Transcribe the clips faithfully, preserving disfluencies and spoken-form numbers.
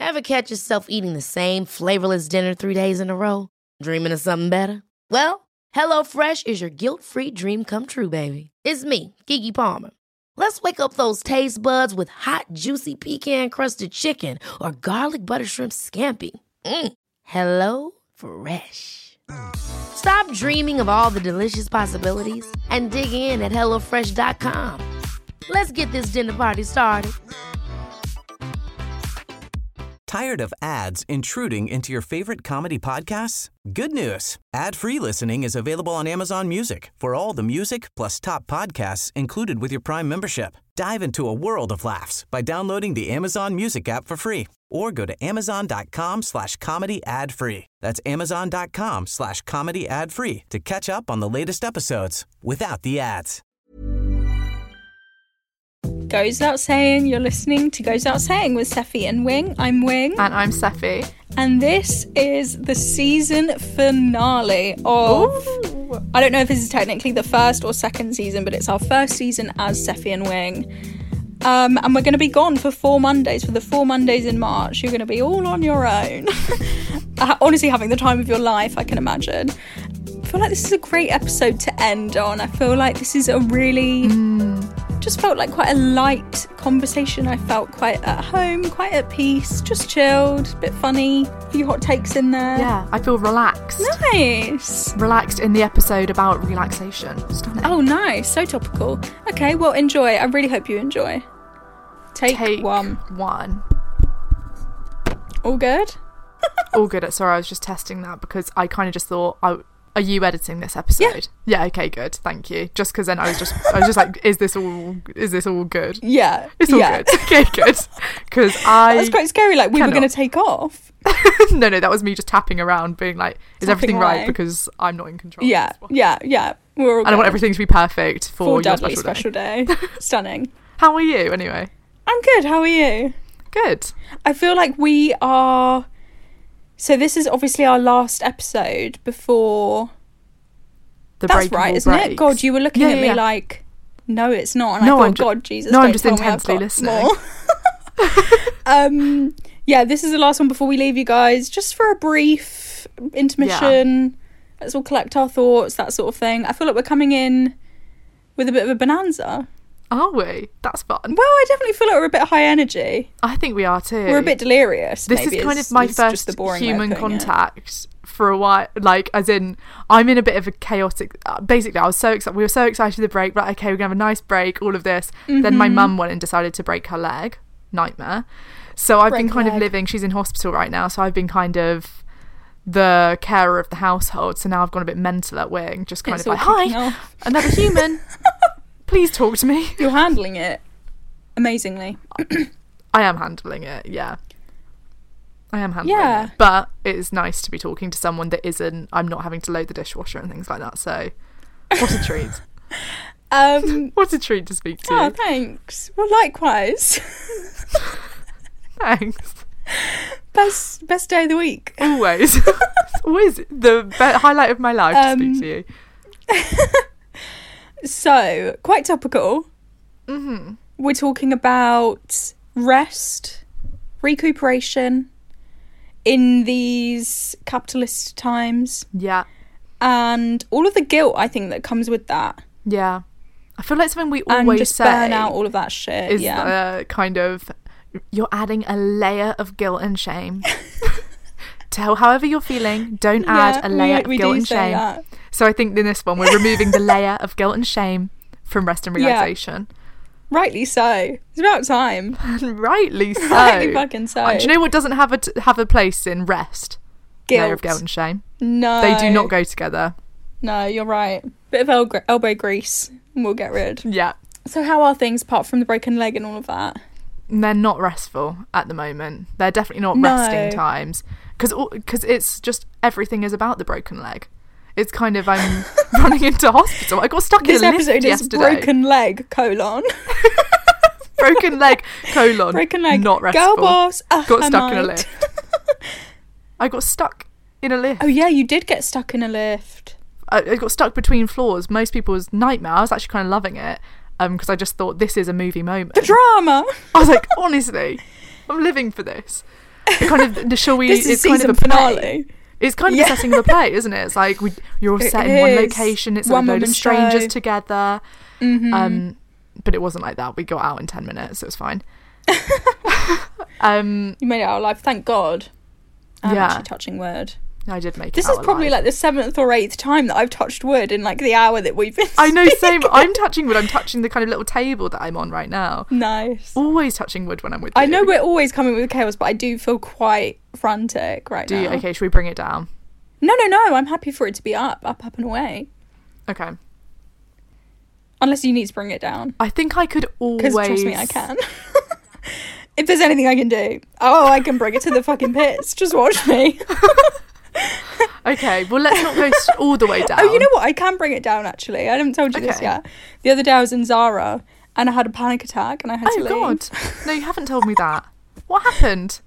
Ever catch yourself eating the same flavorless dinner three days in a row? Dreaming of something better? Well, HelloFresh is your guilt-free dream come true, baby. It's me, Keke Palmer. Let's wake up those taste buds with hot, juicy pecan-crusted chicken or garlic butter shrimp scampi. Mm. Hello Fresh. Stop dreaming of all the delicious possibilities and dig in at hello fresh dot com. Let's get this dinner party started. Tired of ads intruding into your favorite comedy podcasts? Good news. Ad-free listening is available on Amazon Music for all the music plus top podcasts included with your Prime membership. Dive into a world of laughs by downloading the Amazon Music app for free or go to amazon.com slash comedy ad free. That's amazon.com slash comedy ad free to catch up on the latest episodes without the ads. Goes Without Saying, you're listening to Goes Without Saying with Seffi and Wing. I'm Wing. And I'm Seffi. And this is the season finale of... Ooh. I don't know if this is technically the first or second season, but it's our first season as Seffi and Wing. Um, and we're going to be gone for four Mondays. For the four Mondays in March, you're going to be all on your own. Honestly, having the time of your life, I can imagine. I feel like this is a great episode to end on. I feel like this is a really... Mm. Just felt like quite a light conversation. I felt quite at home, quite at peace, just chilled, a bit funny. A few hot takes in there. Yeah, I feel relaxed. Nice. Relaxed in the episode about relaxation. Stunning. Oh, nice. So topical. Okay, well, enjoy. I really hope you enjoy. Take, Take one. one. All good? All good. Sorry, I was just testing that because I kind of just thought... I. Are you editing this episode? Yeah. Yeah. Okay. Good. Thank you. Just because then I was just, I was just like, is this all? Is this all good? Yeah. It's all yeah. good. Okay. Good. Because I. That's quite scary. Like we cannot. were going to take off. no, no, that was me just tapping around, being like, is tapping everything away. right? Because I'm not in control. Yeah. Yeah. Yeah. We're all and I want everything to be perfect for, for your Dudley's special, special day. day. Stunning. How are you anyway? I'm good. How are you? Good. I feel like we are. So this is obviously our last episode before. The That's right, isn't breaks. it? God, you were looking yeah, at me yeah. like, no, it's not. And no, I thought, I'm ju- God, Jesus, no, don't I'm just tell intensely me I've got listening. um, yeah, this is the last one before we leave you guys, just for a brief intermission. Yeah. Let's all collect our thoughts, that sort of thing. I feel like we're coming in with a bit of a bonanza. Are we? That's fun. Well, I definitely feel like we're a bit high energy. I think we are too. We're a bit delirious. This maybe is kind is, of my is first human contact. It. For a while, like as in I'm in a bit of a chaotic uh, basically I was so excited we were so excited for the break, right, okay, we're gonna have a nice break, all of this. Mm-hmm. Then my mum went and decided to break her leg. Nightmare. So I've break been kind leg. of living, she's in hospital right now, so I've been kind of the carer of the household, so now I've gone a bit mental at Wing, just kind it's of like, hi off. Another human. Please talk to me. You're handling it amazingly. I am handling it, yeah. I am handling yeah. it. But it is nice to be talking to someone that isn't, I'm not having to load the dishwasher and things like that. So, what a treat. um, what a treat to speak to you. Oh, thanks. Well, likewise. Thanks. Best best day of the week. Always. Always the be- highlight of my life um, to speak to you. So, quite topical. Mm-hmm. We're talking about rest, recuperation, in these capitalist times. Yeah. And all of the guilt, I think, that comes with that. Yeah. I feel like something we always and just say burn out all of that shit. Is yeah. uh, kind of, you're adding a layer of guilt and shame. Tell however you're feeling, don't yeah, add a layer we, of we guilt do and say shame. That. So I think in this one, we're removing the layer of guilt and shame from rest and relaxation. Yeah. Rightly so. It's about time. Rightly so. Rightly fucking so. And do you know what doesn't have a t- have a place in rest? Guilt. Layer of guilt and shame. No. They do not go together. No, you're right. Bit of el- elbow grease and we'll get rid. Yeah. So how are things apart from the broken leg and all of that? They're not restful at the moment. They're definitely not no. resting times. Because because it's just everything is about the broken leg. It's kind of, I'm running into hospital. I got stuck this in a lift yesterday. This episode is broken leg, colon. Broken leg, colon. Broken leg. Not restful. Girl boss. Uh, got I stuck might. in a lift. I got stuck in a lift. Oh yeah, you did get stuck in a lift. I, I got stuck between floors. Most people's nightmare. I was actually kind of loving it. Um, because I just thought this is a movie moment. The drama. I was like, honestly, I'm living for this. It kind of the shall we? This is it's kind of a season play. finale. It's kind of Yeah. the setting of the play, isn't it? It's like we, you're all It set in one is. location. It's One a load of woman strangers show. together. Mm-hmm. Um, but it wasn't like that. We got out in ten minutes. So it was fine. um, You made it out alive. Thank God. I'm Yeah. actually touching wood. I did make it. This out is probably alive. like the seventh or eighth time that I've touched wood in like the hour that we've been. I know, same. speaking. I'm touching wood. I'm touching the kind of little table that I'm on right now. Nice. Always touching wood when I'm with you. I know we're always coming with chaos, but I do feel quite frantic right Do now. you? Okay, should we bring it down? No, no, no. I'm happy for it to be up, up, up and away. Okay. Unless you need to bring it down. I think I could always. Because trust me, I can. If there's anything I can do, oh, I can bring it to the fucking pits. Just watch me. Okay, well, let's not go s- all the way down. Oh, you know what? I can bring it down, actually. I haven't told you this Okay. yet. The other day I was in Zara and I had a panic attack and I had Oh, to leave. God. No, you haven't told me that. What happened?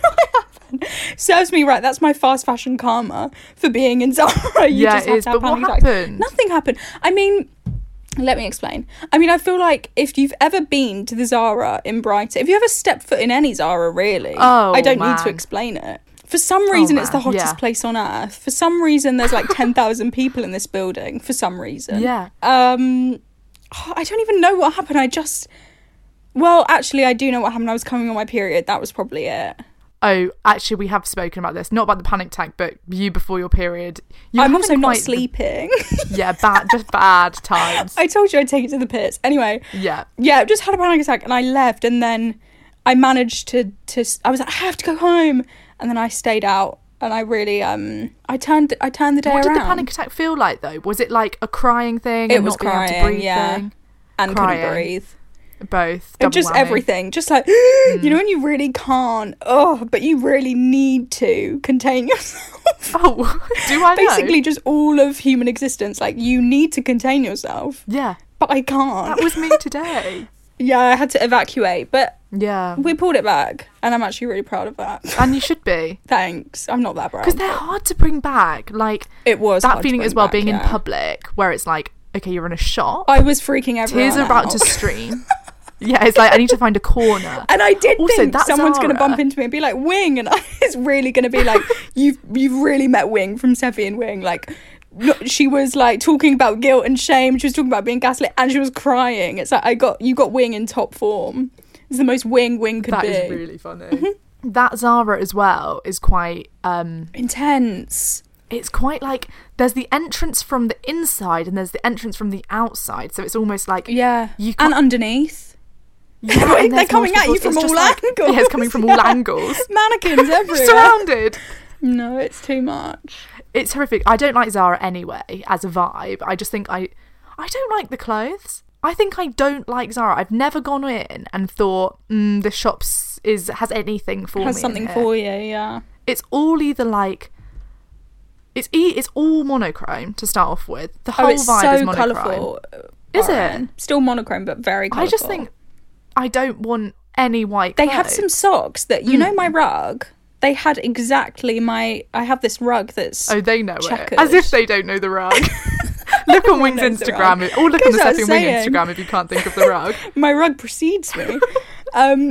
Serves me right. That's my fast fashion karma for being in Zara. You Yeah, just it have is, to have but what panic attacks. happened? Nothing happened. I mean, let me explain. I mean, I feel like if you've ever been to the Zara in Brighton, if you ever stepped foot in any Zara, really, Oh, I don't need to man. explain it. For some reason, it's the man, hottest yeah. place on earth. For some reason, there's like ten thousand people in this building. For some reason. Yeah. Um, I don't even know what happened. I just... Well, actually, I do know what happened. I was coming on my period. That was probably it. Oh, actually, we have spoken about this. Not about the panic attack, but you before your period. You were I'm having also not quite the- sleeping. yeah, bad, just bad times. I told you I'd take it to the pits. Anyway, Yeah. yeah, I just had a panic attack and I left, and then I managed to to I was like, I have to go home, and then I stayed out, and I really um I turned I turned the day What around. did the panic attack feel like, though? Was it like a crying thing? It and was not being able to crying, breathe yeah. thing? and crying. couldn't breathe. Both. And double just whammy. everything, just like you know when you really can't, oh, but you really need to contain yourself. Oh, do I know? Basically, just all of human existence, like you need to contain yourself, Yeah. but I can't. That was me today. Yeah, I had to evacuate, but Yeah. we pulled it back, and I'm actually really proud of that. And you should be. Thanks. I'm not that proud. Because they're hard to bring back. Like, It was that hard to feeling bring as well, back, being in yeah. public, where it's like, okay, you're in a shop. I was freaking everyone Tears are about out. to stream. Yeah, it's like, I need to find a corner. And I did Also, think that's someone's going to Zara. bump into me and be like, Wing, and I, it's really going to be like, you've you've really met Wing from Seffi and Wing. Like, look, she was like talking about guilt and shame. She was talking about being gaslit, and she was crying. It's like I got you got Wing in top form. It's the most Wing Wing could That be. is really funny. That Zara as well is quite, um, Intense. it's quite like, there's the entrance from the inside and there's the entrance from the outside. So it's almost like, Yeah. You And can't- underneath. yeah, They're and there's coming at you multiple- from it's all just like- angles. Yeah, it's coming from all Yeah. angles. Mannequins everywhere. Surrounded. No, it's too much. It's horrific. I don't like Zara anyway as a vibe. I just think I I don't like the clothes. I think I don't like Zara. I've never gone in and thought, mm, this shop is has anything for Has me. in something here. for you, yeah. It's all either like it's e- it's all monochrome to start off with. The whole Oh, it's vibe so is monochrome. colourful. Is Lauren. it? Still monochrome, but very colourful. I just think I don't want any white they clothes. have some socks that you know Hmm. my rug. They had exactly my. I have this rug that's. Oh, they know Checkers. it. As if they don't know the rug. Look on Wing's knows the Instagram. rug. Or look on Goes the without Seffi and Wing saying. Instagram if you can't think of the rug. My rug precedes me. um,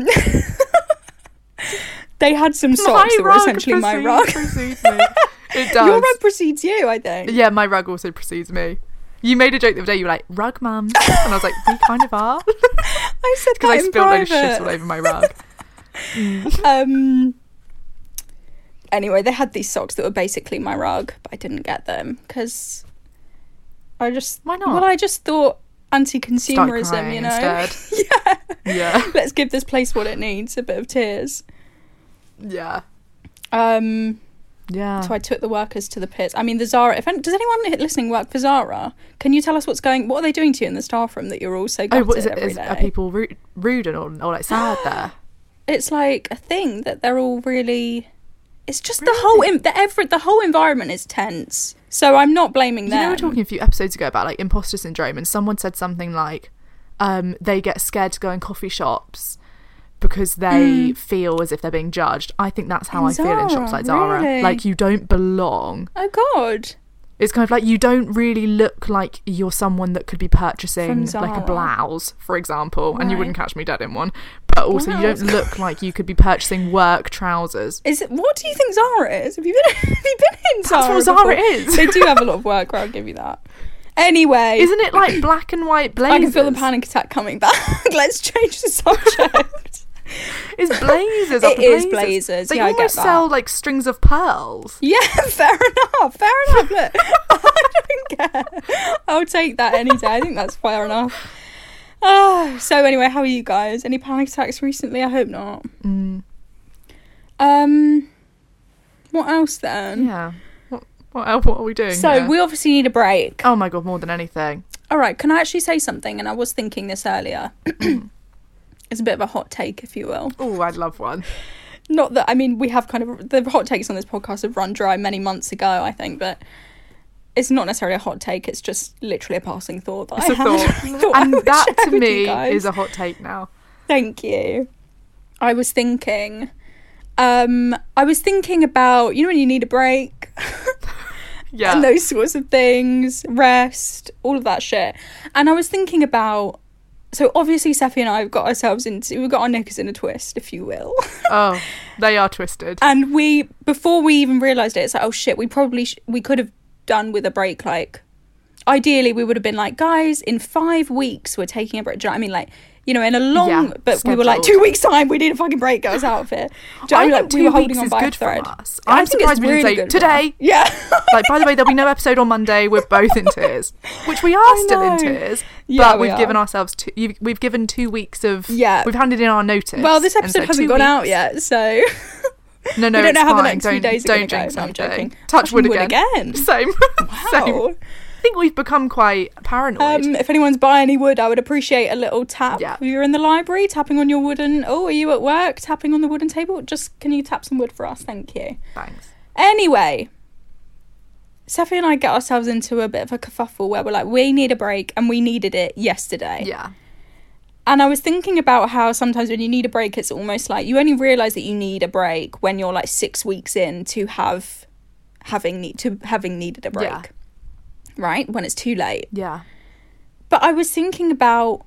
they had some socks My that were rug essentially my precedes- rug. precedes me. It does. Your rug precedes you, I think. Yeah, my rug also precedes me. You made a joke the other day. You were like, "Rug mums," and I was like, "We kind of are," I said because that I in spilled those private. shits all over my rug. um anyway, they had these socks that were basically my rug, but I didn't get them because I just Why not? well I just thought Start anti-consumerism, crying you know. instead. Yeah, Yeah, let's give this place what it needs, a bit of tears. yeah, um yeah. so I took the workers to the pits. I mean, the Zara, if any, does anyone listening work for Zara? Can you tell us what's going what are they doing to you in the staff room that you're all so Oh, gutted what is it? every Is, day? are people rude, rude and or, or like sad there? It's like a thing that they're all really it's just the whole in, the every the whole environment is tense, so I'm not blaming You them. know, we were talking a few episodes ago about like imposter syndrome, and someone said something like, um, they get scared to go in coffee shops because they feel as if they're being judged. I think that's how In I feel in shops Zara, like Zara. really? Like, you don't belong. Oh God, It's kind of like you don't really look like you're someone that could be purchasing like a Zara. blouse, for example, and you Right. wouldn't catch me dead in one. But also, you Blouse. don't look like you could be purchasing work trousers. Is it? What do you think Zara is? Have you been? Have you been in Zara? That's what Zara before? is. They do have a lot of work. I'll give you that. Anyway, Isn't it like black and white blazers? I can feel the panic attack coming back. Let's change the subject. It's blazers. It up the is blazers. blazers, They yeah, I get almost that. sell like strings of pearls. Yeah, fair enough. Fair enough. Look, I don't care. I'll take that any day. I think that's fair enough. Oh, so anyway, how are you guys? Any panic attacks recently? I hope not. Mm. Um, what else then? Yeah. What, what, el- what are we doing? So here? we obviously need a break. Oh my god, more than anything. All right, can I actually say something? And I was thinking this earlier. It's a bit of a hot take, if you will. Oh, I'd love one. Not that, I mean, we have kind of, the hot takes on this podcast have run dry many months ago, I think, but it's not necessarily a hot take. It's just literally a passing thought that It's I a had. thought. I thought I And would that share to with you me guys. is a hot take now. Thank you. I was thinking, um, I was thinking about, you know when you need a break? Yeah. And those sorts of things, rest, all of that shit. And I was thinking about, so obviously Seffi and I have got ourselves into, we've got our knickers in a twist, if you will. Oh, they are twisted. And we, before we even realised it, it's like, oh shit, we probably, sh- we could have done with a break. Like, ideally we would have been like, guys, in five weeks we're taking a break. Do you know what I mean? Like, you know, in a long, Yeah, but we were like, scheduled. two weeks time, we need a fucking break, get us out of it. Do you know what I I mean? think Like, two we were holding weeks on is by a good for thread. us. I I'm think it's surprised we didn't really say, good for today. us. Yeah. Like, by the way, there'll be no episode on Monday. We're both in tears, which we are I still in know. tears. Yeah, but we we've are. given ourselves two. You've, we've given two weeks of. Yeah. We've handed in our notice. Well, this and episode said hasn't two gone out weeks. yet, so No, no, we don't it's know how the fine. next few don't, days are don't going to go. jinx No, I'm anything. joking. Touch wood again. again. Same. Same. Wow. I think we've become quite paranoid. Um, if anyone's buying any wood, I would appreciate a little tap. Yeah. If you're in the library, tapping on your wooden... Oh, are you at work? Tapping on the wooden table? Just, can you tap some wood for us? Thank you. Thanks. Anyway, Seffi and I get ourselves into a bit of a kerfuffle where we're like, we need a break, and we needed it yesterday. Yeah. And I was thinking about how sometimes when you need a break, it's almost like you only realise that you need a break when you're like six weeks in to have having need to having needed a break. Yeah. Right? When it's too late. Yeah. But I was thinking about,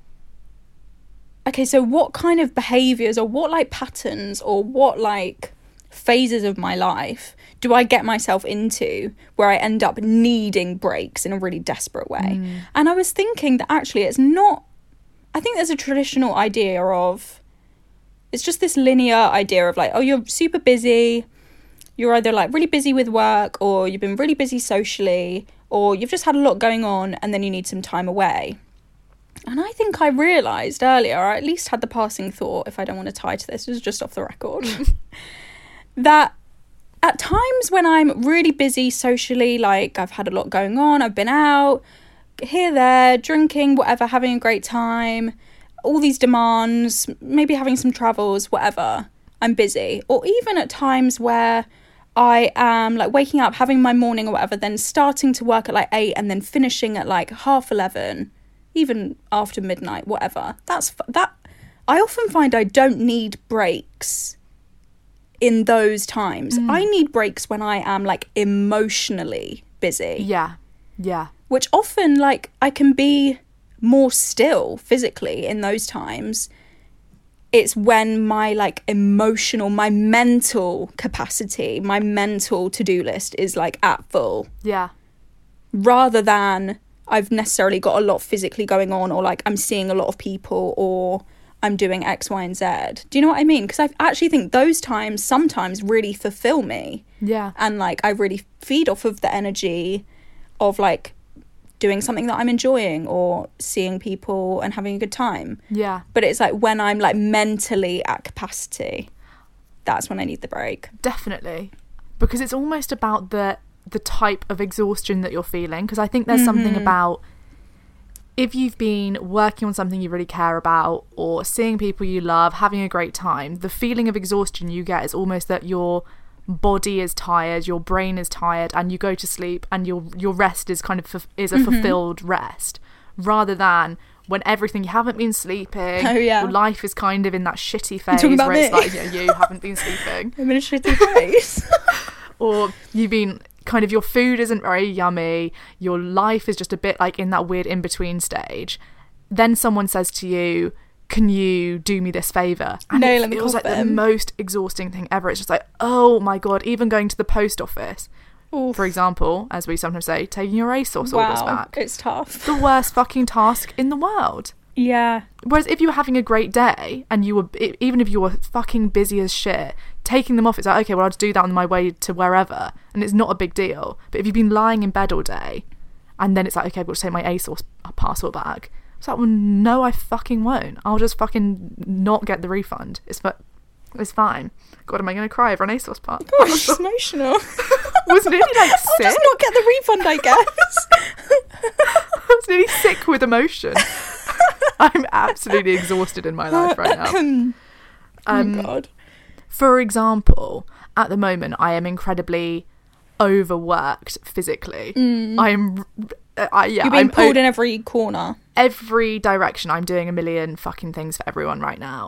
okay, so what kind of behaviours or what like patterns or what like phases of my life do I get myself into where I end up needing breaks in a really desperate way? Mm. And I was thinking that actually it's not, I think there's a traditional idea of, it's just this linear idea of like, oh, you're super busy, you're either like really busy with work or you've been really busy socially or you've just had a lot going on and then you need some time away. And I think I realised earlier, or at least had the passing thought, if I don't want to tie to this, this is just off the record, that at times when I'm really busy socially, like I've had a lot going on, I've been out, here, there, drinking, whatever, having a great time, all these demands, maybe having some travels, whatever, I'm busy. Or even at times where I am like waking up, having my morning or whatever, then starting to work at like eight and then finishing at like half eleven, even after midnight, whatever. That's that. I often find I don't need breaks in those times. Mm. I need breaks when I am like emotionally busy. Yeah. Yeah. Which often like I can be more still physically in those times. It's when my like emotional, my mental capacity, my mental to-do list is like at full, Yeah. rather than I've necessarily got a lot physically going on or like I'm seeing a lot of people or I'm doing X, Y, and Z. Do you know what I mean? Because I actually think those times sometimes really fulfill me. Yeah. And like I really feed off of the energy of like doing something that I'm enjoying or seeing people and having a good time. Yeah. But it's like when I'm like mentally at capacity, that's when I need the break. Definitely. Because it's almost about the the type of exhaustion that you're feeling. Because I think there's something Mm-hmm. about if you've been working on something you really care about or seeing people you love, having a great time, the feeling of exhaustion you get is almost that your body is tired, your brain is tired, and you go to sleep and your your rest is kind of fu- is a Mm-hmm. fulfilled rest, rather than when everything you haven't been sleeping, Oh, yeah. your life is kind of in that shitty phase talking about where it's me? like, you know, you haven't been sleeping, I'm in a shitty place. or you've been kind of your food isn't very yummy, your life is just a bit like in that weird in-between stage, then someone says to you, can you do me this favour? And Nail it in the feels like the coffin. most exhausting thing ever. It's just like, oh my God, even going to the post office, Oof. for example, as we sometimes say, taking your ASOS orders Wow, back. it's tough. The worst fucking task in the world. Yeah. Whereas if you were having a great day and you were, even if you were fucking busy as shit, taking them off, it's like, okay, well, I'll just do that on my way to wherever. And it's not a big deal. But if you've been lying in bed all day and then it's like, okay, we'll just take my ASOS passport back. It's like, well, no, I fucking won't. I'll just fucking not get the refund. It's fu- it's fine. God, am I going to cry over an ASOS part? Gosh, it's emotional. Was nearly like I'll sick. just not get the refund, I guess. I was nearly sick with emotion. I'm absolutely exhausted in my life right now. Um, Um, oh, God. For example, at the moment, I am incredibly overworked physically. I am, uh, I, yeah, You're being I'm pulled o- in every corner. every direction. I'm doing a million fucking things for everyone right now.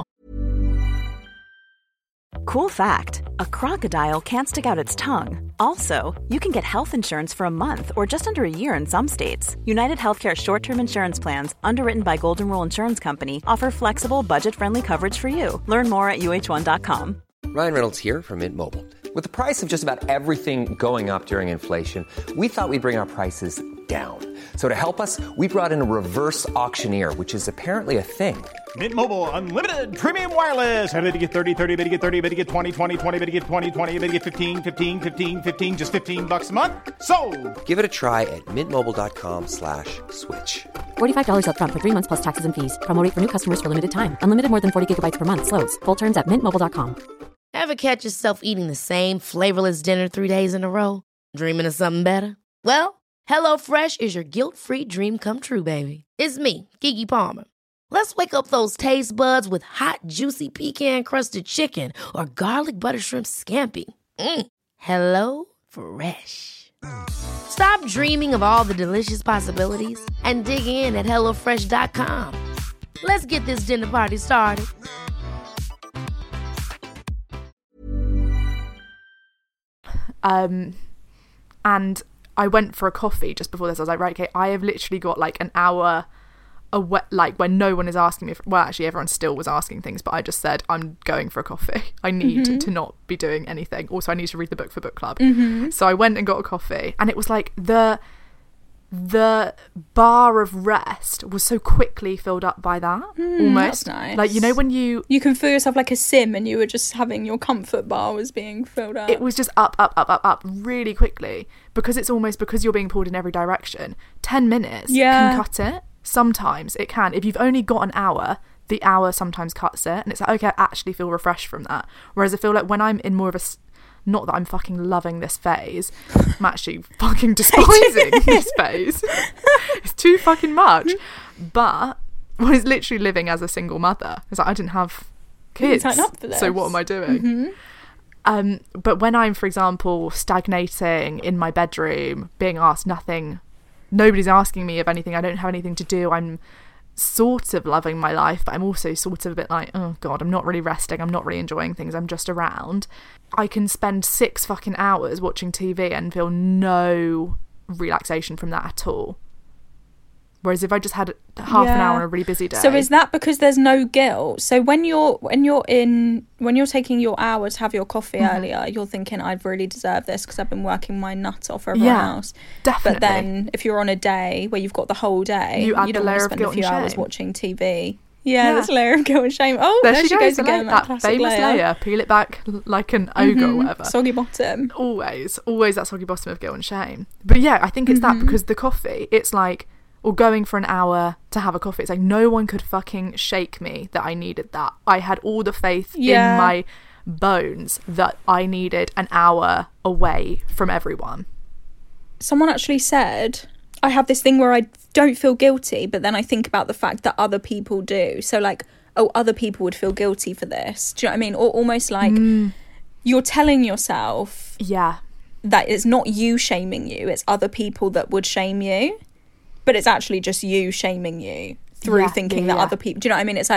Cool fact, a crocodile can't stick out its tongue. Also, you can get health insurance for a month or just under a year in some states. United Healthcare short-term insurance plans, underwritten by Golden Rule Insurance Company, offer flexible, budget-friendly coverage for you. Learn more at U H one dot com. Ryan Reynolds here from Mint Mobile. With the price of just about everything going up during inflation, we thought we'd bring our prices down. So to help us, we brought in a reverse auctioneer, which is apparently a thing. Mint Mobile Unlimited Premium Wireless. How to get thirty, thirty, how to get thirty, how to get twenty, twenty, twenty, how to get twenty, twenty, how to get fifteen, fifteen, fifteen, fifteen, just fifteen bucks a month? Sold! Give it a try at mintmobile.com slash switch. forty-five dollars up front for three months plus taxes and fees. Promo rate for new customers for limited time. Unlimited more than forty gigabytes per month. Slows full terms at mint mobile dot com. Ever catch yourself eating the same flavorless dinner three days in a row? Dreaming of something better? Well, HelloFresh is your guilt-free dream come true, baby. It's me, Keke Palmer. Let's wake up those taste buds with hot, juicy pecan-crusted chicken or garlic butter shrimp scampi. Mm. Hello Fresh. Stop dreaming of all the delicious possibilities and dig in at hello fresh dot com. Let's get this dinner party started. Um, and I went for a coffee just before this. I was like, right, okay, I have literally got like an hour away, like when no one is asking me. For, well, actually, everyone still was asking things, but I just said, I'm going for a coffee. I need mm-hmm. to not be doing anything. Also, I need to read the book for book club. Mm-hmm. So I went and got a coffee, and it was like the the bar of rest was so quickly filled up by that. Mm, almost that's nice. Like, you know, when you You can feel yourself like a sim and you were just having your comfort bar was being filled up. it was just up, up, up, up, up really quickly, because it's almost, because you're being pulled in every direction. Ten minutes Yeah. can cut it. Sometimes it can. If you've only got an hour, the hour sometimes cuts it, and it's like, okay, I actually feel refreshed from that. Whereas I feel like when I'm in more of a s- not that I'm fucking loving this phase, I'm actually fucking despising this phase. It's too fucking much. But I was literally living as a single mother. It's like, I didn't have kids, sign up for this. so what am I doing? Mm-hmm. Um, but when I'm, for example, stagnating in my bedroom, being asked nothing, nobody's asking me of anything, I don't have anything to do, I'm sort of loving my life, but I'm also sort of a bit like, oh God, I'm not really resting, I'm not really enjoying things, I'm just around. I can spend six fucking hours watching T V and feel no relaxation from that at all. Whereas if I just had half Yeah. an hour on a really busy day. So is that because there's no guilt? So when you're when you're in when you're taking your hour to have your coffee Mm-hmm. earlier, you're thinking I've really deserved this because I've been working my nuts off for everyone Yeah, else. definitely. But then if you're on a day where you've got the whole day, You add the don't layer want of to spend guilt a few and hours shame. watching T V. Yeah, Yeah. there's a layer of guilt and shame. Oh, there, there, she goes, again. that classic famous layer. Peel it back like an ogre or whatever. Soggy bottom. Always, always that soggy bottom of guilt and shame. But yeah, I think it's Mm-hmm. that, because the coffee, it's like, or going for an hour to have a coffee, it's like no one could fucking shake me that I needed that. I had all the faith Yeah. in my bones that I needed an hour away from everyone. Someone actually said, I have this thing where I don't feel guilty, but then I think about the fact that other people do. So like, oh, other people would feel guilty for this. Do you know what I mean? Or almost like Mm. you're telling yourself Yeah. that it's not you shaming you, it's other people that would shame you. But it's actually just you shaming you through Yeah, thinking yeah, that yeah. other people... Do you know what I mean? It's like,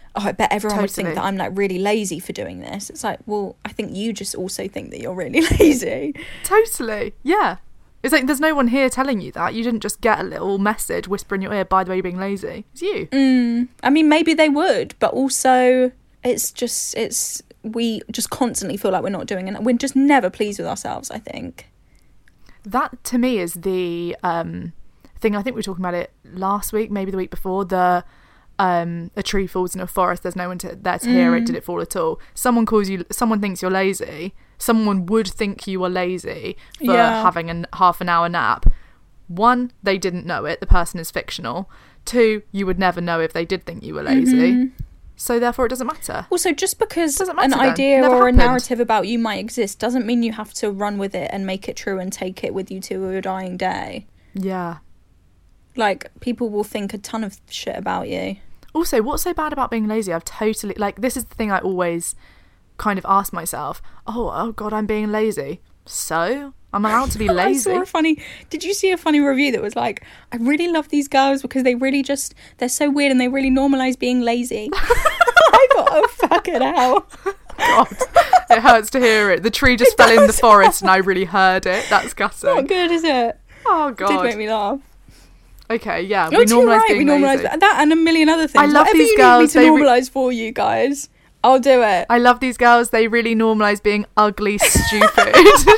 oh, I bet everyone would Totally. think that I'm like really lazy for doing this. It's like, well, I think you just also think that you're really lazy. Totally. Yeah. It's like there's no one here telling you that. You didn't just get a little message whisper in your ear, by the way, you're being lazy. It's you. Mm, I mean, maybe they would, but also it's just, it's, we just constantly feel like we're not doing it. We're just never pleased with ourselves, I think. That to me is the um, thing. I think we were talking about it last week, maybe the week before. The um, a tree falls in a forest. There's no one to, there to hear Mm. it. Did it fall at all? Someone calls you. Someone thinks you're lazy. Someone would think you were lazy for Yeah. having a half an hour nap. One, they didn't know it. The person is fictional. Two, you would never know if they did think you were lazy. Mm-hmm. So therefore, it doesn't matter. Also, just because Doesn't an matter then. idea Never or happened. a narrative about you might exist doesn't mean you have to run with it and make it true and take it with you to your dying day. Yeah. Like, people will think a ton of shit about you. Also, what's so bad about being lazy? I've totally, like, this is the thing I always kind of ask myself. Oh, oh God, I'm being lazy. So? I'm allowed to be lazy. I saw a funny, did you see a funny review that was like, I really love these girls because they really just, they're so weird and they really normalise being lazy. I thought, oh, fucking hell. God, it hurts to hear it. The tree just It fell in the does. forest and I really heard it. That's gutting. Not good, is it? Oh, It did make God. me laugh. Okay, yeah, No, we too normalise right, being we normalise lazy. that and a million other things. I love Whatever these you girls, need me to they re- normalise for you guys, I'll do it. I love these girls. They really normalise being ugly, stupid.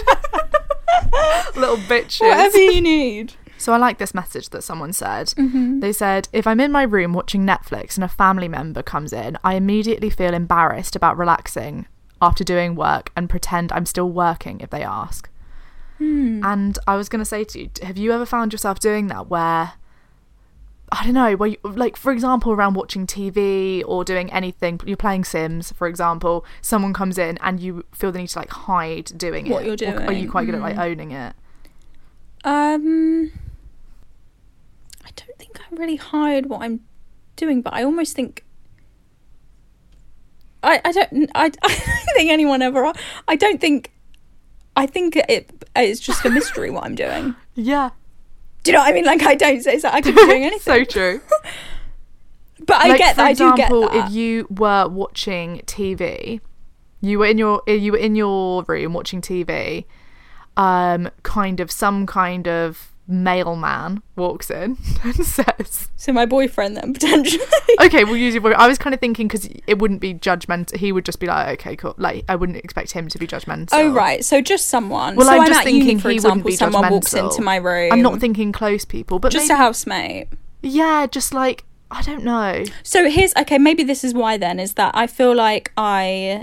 Little bitches. Whatever you need. So I like this message that someone said. Mm-hmm. They said, if I'm in my room watching Netflix and a family member comes in, I immediately feel embarrassed about relaxing after doing work and pretend I'm still working if they ask. Hmm. And I was going to say to you, have you ever found yourself doing that where, I don't know, where you, like, for example, around watching T V or doing anything, you're playing Sims, for example, someone comes in and you feel the need to, like, hide doing What it? you're Or are doing. you quite good at, like, Mm. owning it? Um, I don't think I really hide what I'm doing, but I almost think I I don't I, I don't think anyone ever. I don't think. I think it it's just a mystery what I'm doing. Yeah. Do you know what I mean? Like, I don't say so. I could be doing anything. So true. But I Like, get for that. I do get example, that. if you were watching T V, you were in your you were in your room watching T V, um, kind of some kind of mailman walks in and says, So my boyfriend then potentially. "Okay, we'll use your boy." I was kind of thinking because it wouldn't be judgmental. He would just be like, "Okay, cool." Like, I wouldn't expect him to be judgmental. Oh right, so just someone. Well, so I'm I'm just at uni, thinking for he wouldn't example, be someone walks judgmental. into my room. I'm not thinking close people, but just maybe, a housemate. yeah, just like, I don't know. So here's okay, maybe this is why then is that I feel like I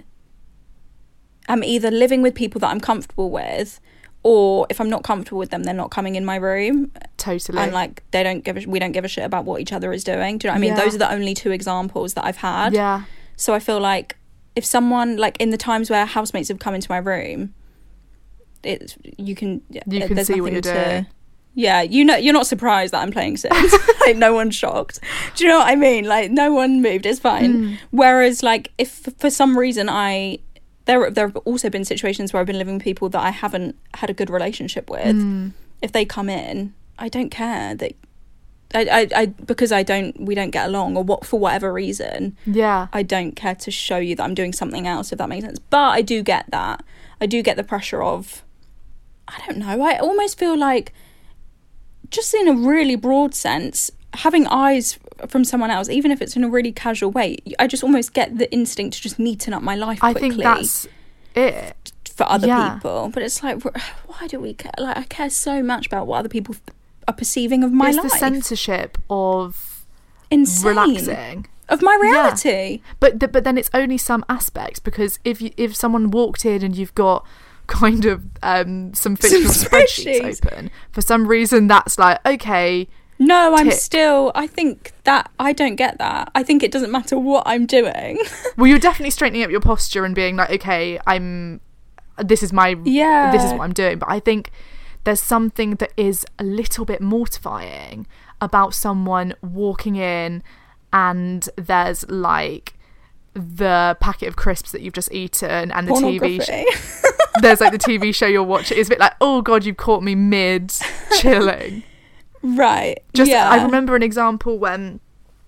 am either living with people that I'm comfortable with, or if I'm not comfortable with them, they're not coming in my room, Totally. and like they don't give a, we don't give a shit about what each other is doing. Do you know what I mean? Yeah. Those are the only two examples that I've had. Yeah. So I feel like if someone, like in the times where housemates have come into my room, it's you can You can there's see what nothing you're to, doing. Yeah, you know, you're not surprised that I'm playing Sims. Like, no one's shocked. Do you know what I mean? Like, no one moved. It's fine. Mm. Whereas, like, if for some reason I there there have also been situations where I've been living with people that I haven't had a good relationship with. Mm. If they come in, I don't care that. I, I, I because I don't we don't get along or what for whatever reason. Yeah. I don't care to show you that I'm doing something else, if that makes sense. But I do get that. I do get the pressure of, I don't know, I almost feel like, just in a really broad sense, having eyes from someone else, even if it's in a really casual way, I just almost get the instinct to just neaten up my life I quickly think that's it. for other yeah. people. But it's like, why do we care? Like, I care so much about what other people are perceiving of my it's life. the censorship of Insane. relaxing. Of my reality. Yeah. But th- but then it's only some aspects, because if you, if someone walked in and you've got kind of um some fictional Some spreadsheets spreadsheets. open, for some reason that's like, okay, No, I'm tick. still, I think that, I don't get that. I think it doesn't matter what I'm doing. well, you're definitely straightening up your posture and being like, okay, I'm this is my Yeah. this is what I'm doing. But I think there's something that is a little bit mortifying about someone walking in and there's like the packet of crisps that you've just eaten and the T V sh- Pornography. there's like the T V show you're watching. It's a bit like, oh god, you've caught me mid chilling. Right. Just yeah. I remember an example when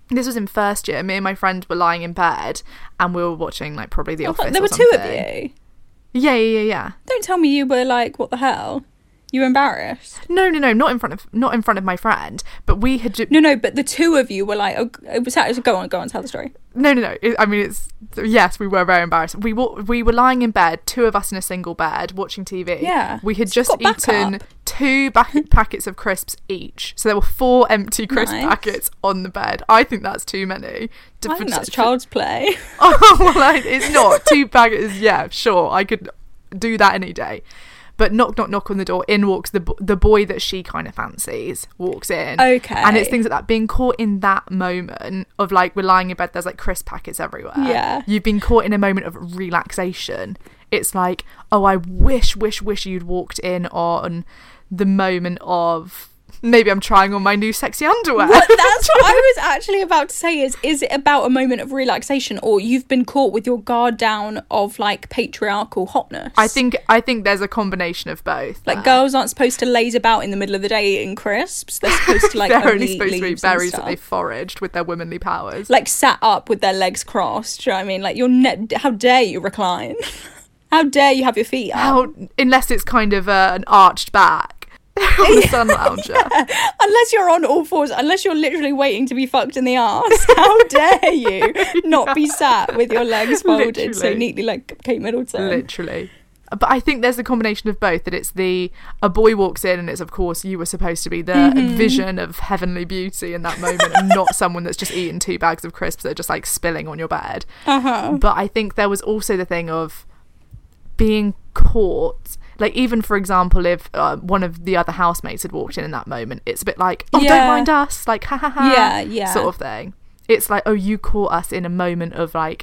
this was in first year. Me and my friend were lying in bed and we were watching like probably The Oh, Office. there or were two of something. you. Yeah, yeah, yeah, yeah. Don't tell me you were like, what the hell? You were embarrassed? No, no, no, not in front of not in front of my friend. But we had ju- No, no, but the two of you were like, oh, it was, go on, go on, tell the story. no, no, no. It, I mean, it's yes, we were very embarrassed. We were we were lying in bed, two of us in a single bed, watching T V. Yeah. we had So just you've got eaten backup. two back- packets of crisps each, so there were four empty crisp Nice. packets on the bed. I think that's too many. I think that's child's play. Oh, well, like, it's not two packets. Yeah, sure, I could do that any day. But knock, knock, knock on the door. In walks the bo- the boy that she kind of fancies. Walks in. Okay. And it's things like that. Being caught in that moment of like we're lying in bed. There's like crisp packets everywhere. Yeah. You've been caught in a moment of relaxation. It's like, oh, I wish, wish, wish you'd walked in on the moment of maybe I'm trying on my new sexy underwear. What, that's what I was actually about to say is, is it about a moment of relaxation or you've been caught with your guard down of like patriarchal hotness? I think I think there's a combination of both. Like there. girls aren't supposed to laze about in the middle of the day eating crisps. They're supposed to like They're only only eat supposed to eat leaves and berries that stuff. they foraged with their womanly powers. Like sat up with their legs crossed. Do you know what I mean? Like you're ne- how dare you recline? How dare you have your feet up? How, unless it's kind of uh, an arched back on the sun lounger. Unless you're on all fours, unless you're literally waiting to be fucked in the arse, how dare you not be sat with your legs folded so Literally. neatly like Kate Middleton? Literally. But I think there's a combination of both, that it's the a boy walks in and it's of course you were supposed to be the Mm-hmm. vision of heavenly beauty in that moment and not someone that's just eaten two bags of crisps that are just like spilling on your bed. Uh-huh. But I think there was also the thing of being caught, like even for example if uh, one of the other housemates had walked in in that moment, it's a bit like, oh, Yeah. don't mind us, like ha ha ha, Yeah, yeah. sort of thing. It's like, oh, you caught us in a moment of like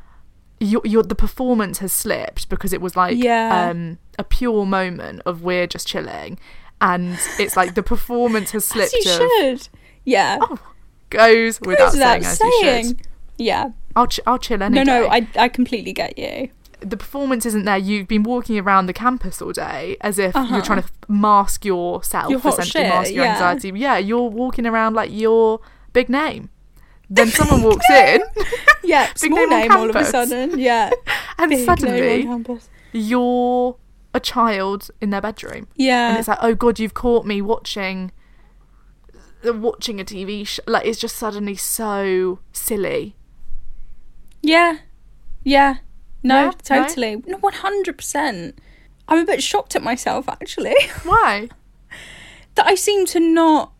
your your the performance has slipped because it was like Yeah. um a pure moment of we're just chilling, and it's like the performance has As slipped you of, should. Yeah. oh, goes without Goes saying without as you saying. should. Yeah. I'll ch- I'll chill any No, no, day. I I completely get you. The performance isn't there. You've been walking around the campus all day as if Uh-huh. you're trying to f- mask yourself, Your hot essentially shit, mask your yeah. anxiety. Yeah, you're walking around like you're big name. Then someone walks in Yeah, Big small name on name all of a campus. sudden. Yeah. and Big name suddenly on campus. you're a child in their bedroom. Yeah. And it's like, oh god, you've caught me watching watching a T V show. Like, it's just suddenly so silly. Yeah. Yeah. No, Yeah? No? totally. No, one hundred percent. I'm a bit shocked at myself, actually. Why? that I seem to not...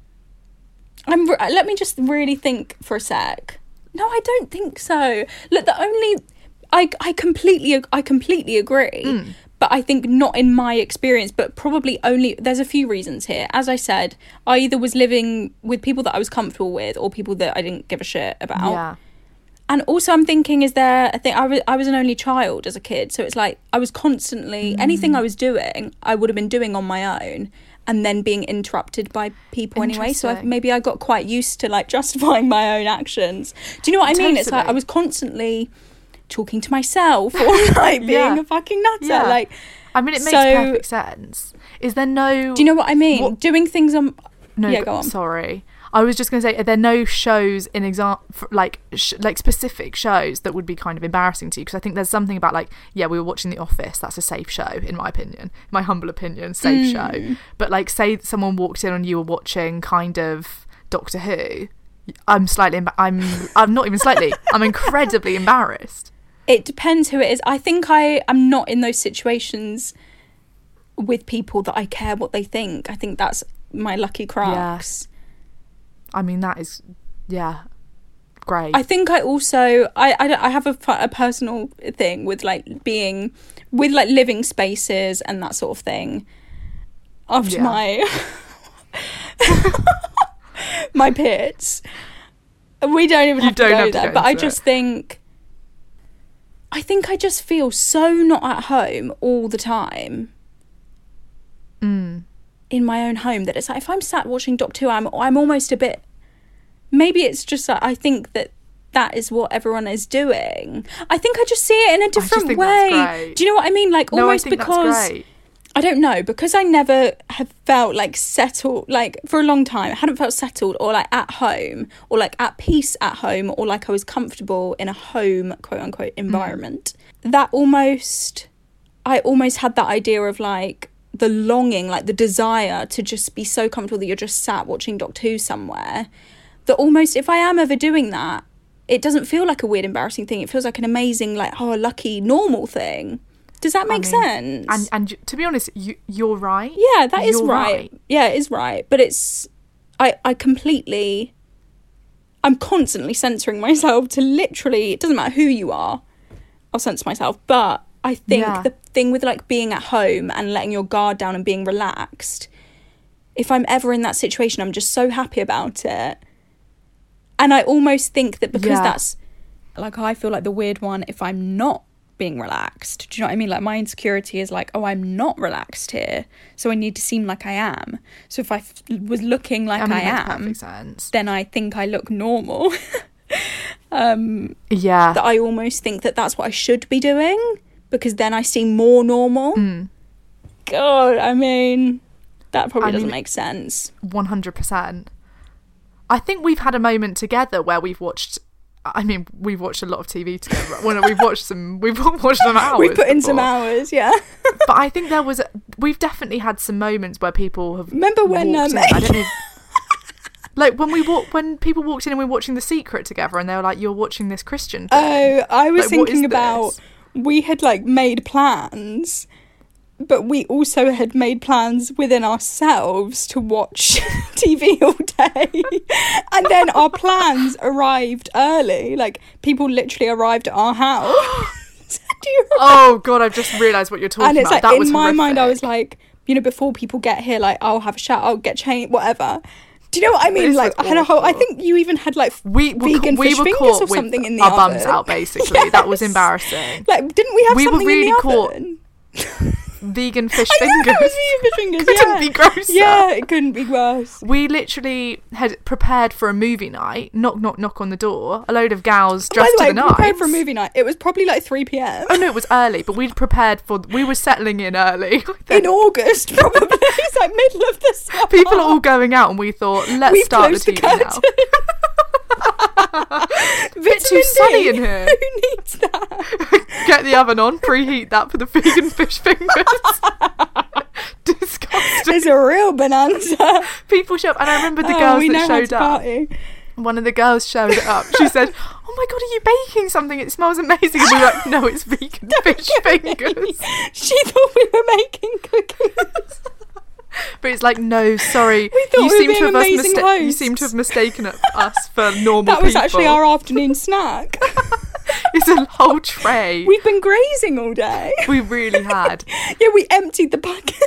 I'm. re- Let me just really think for a sec. No, I don't think so. Look, the only... I, I completely I completely agree. Mm. But I think not in my experience, but probably only... There's a few reasons here. As I said, I either was living with people that I was comfortable with or people that I didn't give a shit about. Yeah. And also I'm thinking, is there a thing, I was, I was an only child as a kid, so it's like I was constantly, anything I was doing, I would have been doing on my own and then being interrupted by people anyway. So I, Interesting. maybe I got quite used to like justifying my own actions. Do you know what I mean? It's like I Totally. was constantly talking to myself or like being Yeah. a fucking nutter. Yeah. Like, I mean, it makes so- perfect sense. Is there no... do you know what I mean? What- Doing things on... No, yeah, go- go on. sorry. I was just going to say, are there no shows in example, like sh- like specific shows that would be kind of embarrassing to you? Because I think there's something about like, yeah, we were watching The Office. That's a safe show, in my opinion, my humble opinion, safe Mm. show. But like, say someone walked in and you were watching kind of Doctor Who. I'm slightly, emba- I'm, I'm not even slightly. I'm incredibly embarrassed. It depends who it is. I think I am not in those situations with people that I care what they think. I think that's my lucky crux. I mean, that is, yeah, great. I think I also I, I, I have a, a personal thing with like being with like living spaces and that sort of thing. After Yeah. my my pits, we don't even You have to don't go have to there. go But I into just it. think I think I just feel so not at home all the time. Mm. In my own home, that it's like if I'm sat watching Doctor Who, I'm I'm almost a bit. Maybe it's just that I think that that is what everyone is doing. I think I just see it in a just different think that's way. great. Do you know what I mean? Like No, I almost think because that's great. I don't know, because I never have felt like settled, like for a long time, I hadn't felt settled or like at home or like at peace at home or like I was comfortable in a home, quote unquote, environment. Mm. That almost, I almost had that idea of like the longing, like the desire to just be so comfortable that you're just sat watching Doctor Who somewhere, that almost if I am ever doing that, it doesn't feel like a weird, embarrassing thing. It feels like an amazing, like, oh, lucky, normal thing. Does that make I mean, sense? And and to be honest, you you're right. Yeah, that is you're right. right. Yeah, it is right. But it's I I completely I'm constantly censoring myself to literally, it doesn't matter who you are, I'll censor myself. But I think yeah. the thing with like being at home and letting your guard down and being relaxed, if I'm ever in that situation, I'm just so happy about it. And I almost think that because yeah. that's like, I feel like the weird one if I'm not being relaxed. Do you know what I mean? Like my insecurity is like, oh, I'm not relaxed here, so I need to seem like I am. So if I f- was looking like I, mean, I am, sense. then I think I look normal. um, yeah. That I almost think that that's what I should be doing, because then I seem more normal. Mm. God, I mean, that probably I doesn't mean, make sense. one hundred percent. I think we've had a moment together where we've watched I mean, we've watched a lot of T V together. Well, no, we've watched some. We've watched some hours. We put in before. some hours, yeah. But I think there was. A, we've definitely had some moments where people have. Remember when? Um, in, I don't know. Like when we walk, when people walked in and we were watching The Secret together, and they were like, "You're watching this Christian thing." Oh, I was like, thinking about. This? We had like made plans, but we also had made plans within ourselves to watch T V all day. And then our plans arrived early. Like, people literally arrived at our house. Do you remember? Oh, God, I've just realised what you're talking and it's about. Like, that in was my horrific. mind, I was like, you know, before people get here, like, I'll have a shower, I'll get changed, whatever. Do you know what I mean? This like, I had a whole. I think you even had like we were, vegan we fish were fingers caught or something with in the our oven. bums out, basically. Yes. That was embarrassing. Like, didn't we have we something were really in the caught oven? Vegan fish I fingers. Know, it was vegan fish fingers. Couldn't yeah. be grosser. Yeah, it couldn't be worse. We literally had prepared for a movie night. Knock, knock, knock on the door. A load of gals dressed By the way, to the nines. prepared for a movie night. It was probably like three p.m. Oh no, it was early, but we'd prepared for. We were settling in early. In August, probably. It's like middle of the summer. People are all going out, and we thought, let's We've start the T V the now. A bit too sunny D. in here. Who needs that? Get the oven on, preheat that for the vegan fish fingers. Disgusting. It's a real bonanza. People show up, and I remember the oh, girls we that know showed how up. to party. One of the girls showed up. She said, "Oh my God, are you baking something? It smells amazing." And we were like, "No, it's vegan fish fingers." She thought we were making cookies. But it's like, no, sorry. We thought you we seem were to being have us amazing mista- hosts. You seem to have mistaken us for normal people. That was actually our afternoon snack. It's a whole tray. We've been grazing all day. We really had. Yeah, we emptied the packet.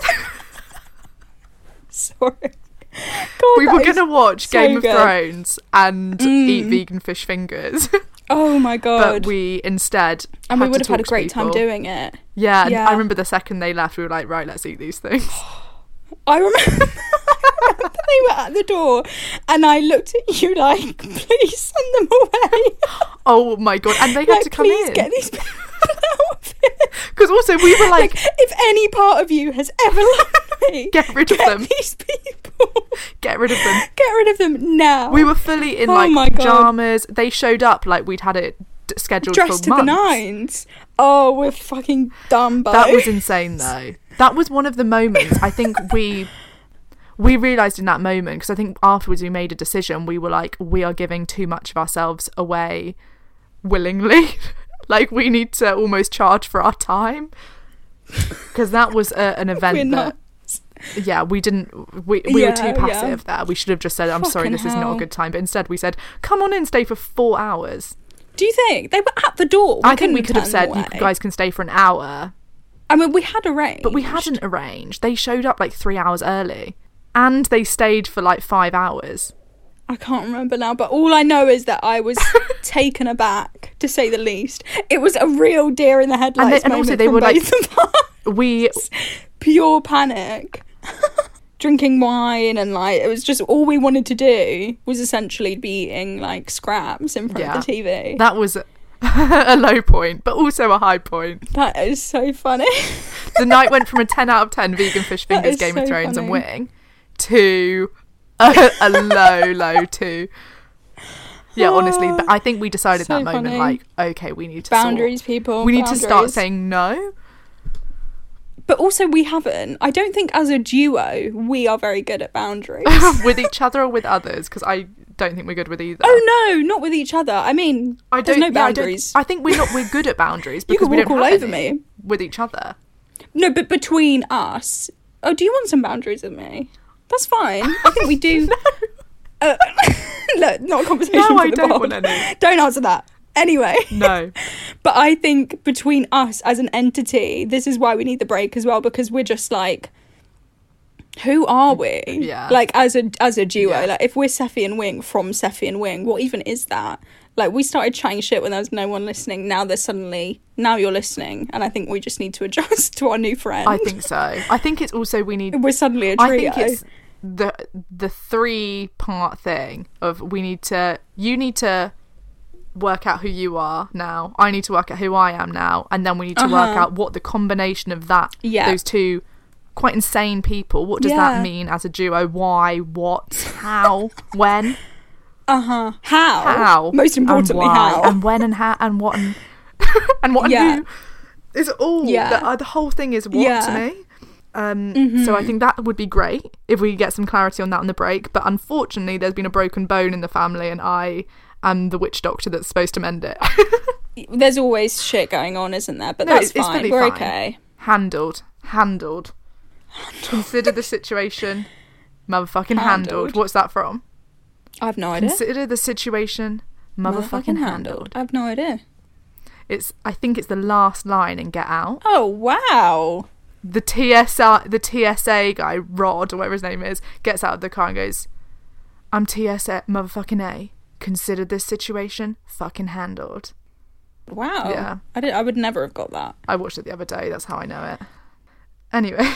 Sorry. God, we were going to watch so Game of good. Thrones and Mm. eat vegan fish fingers. Oh my God. But we instead And had we would to have had a talk to great time people. doing it. Yeah, and Yeah. I remember the second they left, we were like, right, let's eat these things. I remember they were at the door and I looked at you like, please send them away. Oh my God, and they had like, to come please in. get these people out of here. Because also we were like, like, if any part of you has ever loved me, get rid of get them. these people. Get rid of them. Get rid of them now. We were fully in Oh like my God. pajamas. They showed up like we'd had it d- scheduled dressed for to months. the nines. Oh, we're fucking Dumbo. That was insane though. That was one of the moments I think we we realised in that moment, because I think afterwards we made a decision. We were like, we are giving too much of ourselves away willingly. Like, we need to almost charge for our time, because that was a, an event that yeah we didn't we, we Yeah, were too passive yeah. there. We should have just said, I'm sorry, Fucking this is not hell. a good time, but instead we said, come on in, stay for four hours. Do you think they were at the door? I think we could have turn said, them you away. guys can stay for an hour. I mean, we had arranged, But we hadn't arranged. They showed up like three hours early. And they stayed for like five hours. I can't remember now, but all I know is that I was taken aback, to say the least. It was a real deer in the headlights And, they, and moment also they from were like, both of us. we, Pure panic. Drinking wine, and like, it was just all we wanted to do was essentially be eating like scraps in front Yeah. of the T V. that was a low point, but also a high point. That is so funny. The night went from a ten out of ten vegan fish fingers, Game so of Thrones funny. and wing to a, a low, low two. Yeah, honestly, but I think we decided So that moment, funny. like, okay, we need to Boundaries, sort. people. We need to start boundaries. saying no. But also, we haven't. I don't think as a duo we are very good at boundaries. With each other or with others, because I don't think we're good with either. Oh no, not with each other. I mean, I there's don't. no yeah, I, don't- boundaries. I think we're not. We're good at boundaries You because can we walk don't all have over any me. with each other. No, but between us. Oh, do you want some boundaries with me? That's fine. I think we do. No. Uh, look, not a conversation No, for I the don't pod. want any. Don't answer that. Anyway. No. But I think between us as an entity, this is why we need the break as well, because we're just like, who are we? Yeah. Like as a as a duo, Yeah. like if we're Seffi and Wing from Seffi and Wing, what even is that? Like we started chatting shit when there was no one listening. Now there's suddenly now you're listening, and I think we just need to adjust to our new friend. I think so. I think it's also we need. we're suddenly a trio. I think it's the the three part thing of we need to. You need to work out who you are now. I need to work out who I am now, and then we need to work Uh-huh. out what the combination of that, Yeah. those two quite insane people. What does Yeah. that mean as a duo? Why? What? How? When? Uh huh. How? How? Most and importantly, why, how? and when and how and what and and what and Yeah. who. It's all. Yeah. The, uh, the whole thing is what Yeah. to me. Um, Mm-hmm. So I think that would be great if we get some clarity on that on the break. But unfortunately, there's been a broken bone in the family, and I am the witch doctor that's supposed to mend it. There's always shit going on, isn't there? But No, that's it's- it's fine. fully We're fine. okay. handled, handled. Consider the situation, motherfucking handled. Handled. What's that from? I've no idea. Consider the situation, motherfucking handled. I've no idea. It's. I think it's the last line in Get Out. Oh wow. The T S R, the T S A guy, Rod, or whatever his name is, gets out of the car and goes, I'm T S A, motherfucking A. Consider this situation fucking handled. Wow. Yeah. I did. I would never have got that. I watched it the other day, that's how I know it. Anyway.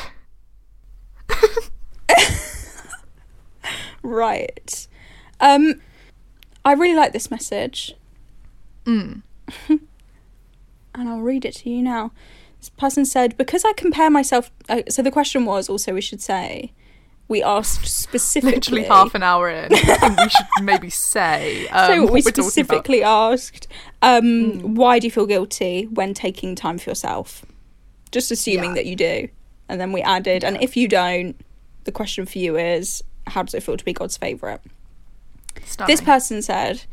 Right. Um, I really like this message. Mm. And I'll read it to you now. This person said, because I compare myself... Uh, so the question was, also we should say, we asked specifically... Literally half an hour in. I think we should maybe say um, so what we we're talking about. specifically asked, um, Mm. why do you feel guilty when taking time for yourself? Just assuming Yeah. that you do. And then we added, and if you don't, the question for you is, how does it feel to be God's favourite? Stunning. This person said,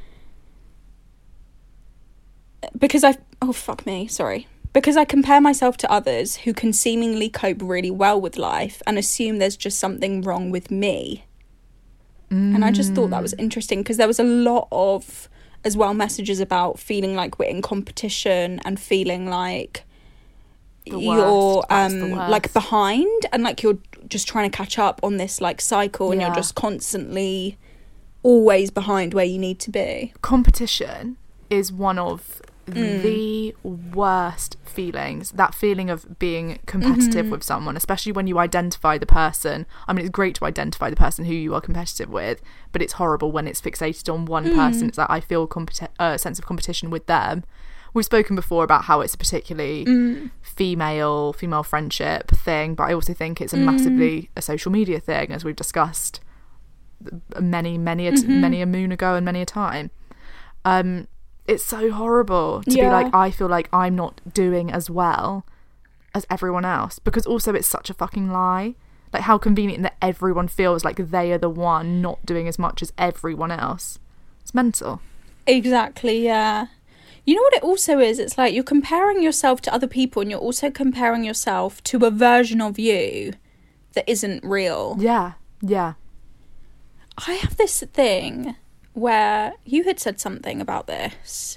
because I... Oh, fuck me, sorry. Because I compare myself to others who can seemingly cope really well with life and assume there's just something wrong with me. Mm. And I just thought that was interesting because there was a lot of, as well, messages about feeling like we're in competition and feeling like The you're worst. That's the um worst. like behind and like you're just trying to catch up on this like cycle and Yeah. you're just constantly always behind where you need to be. Competition is one of Mm. the worst feelings. That feeling of being competitive Mm-hmm. with someone, especially when you identify the person. I mean, it's great to identify the person who you are competitive with, but it's horrible when it's fixated on one Mm. person. It's like I feel competi- uh, sense of competition with them. We've spoken before about how it's a particularly Mm. female female friendship thing, but I also think it's a massively a social media thing, as we've discussed many many a t- Mm-hmm. many a moon ago and many a time. Um, it's so horrible to Yeah. be like, I feel like I'm not doing as well as everyone else, because also it's such a fucking lie. Like, how convenient that everyone feels like they are the one not doing as much as everyone else. It's mental. Exactly, yeah. You know what it also is? It's like you're comparing yourself to other people and you're also comparing yourself to a version of you that isn't real. Yeah, yeah. I have this thing where you had said something about this.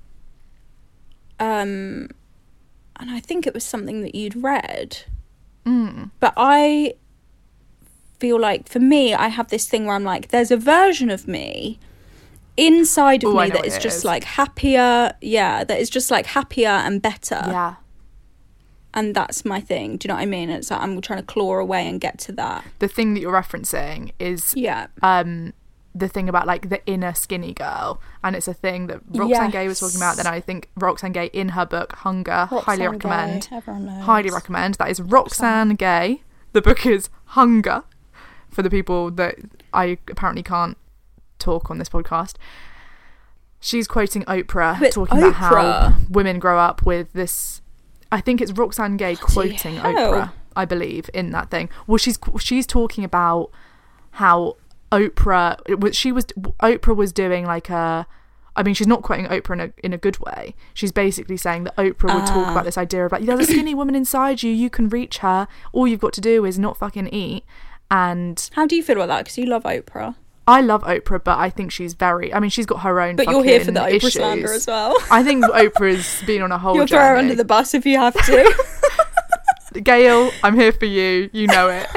Um, and I think it was something that you'd read. Mm. But I feel like, for me, I have this thing where I'm like, there's a version of me inside of Ooh, I me know that what is it just is. like happier. Yeah, that is just like happier and better. Yeah. And that's my thing. Do you know what I mean? It's like I'm trying to claw away and get to that. The thing that you're referencing is Yeah. um the thing about like the inner skinny girl, and it's a thing that Roxane Yes. Gay was talking about. Then I think Roxane Gay in her book Hunger, Roxane highly recommend. Gay, everyone knows. Highly recommend. That is Roxane Gay. The book is Hunger, for the people that I apparently can't talk on this podcast. She's quoting Oprah, But talking about Oprah- how women grow up with this. I think it's Roxane Gay quoting hell? Oprah, I believe, in that thing. Well, she's she's talking about how Oprah, it was, she was Oprah was doing like a. I mean, she's not quoting Oprah in a in a good way. She's basically saying that Oprah would talk about this idea of like, there's a skinny woman inside you, you can reach her. All you've got to do is not fucking eat. And How do you feel about that? Because you love Oprah. I love Oprah, but I think she's very. I mean, she's got her own. But you're here for fucking the Oprah issues. slander as well. I think Oprah's been on a whole. You'll throw her journey. under the bus if you have to. Gail, I'm here for you. You know it.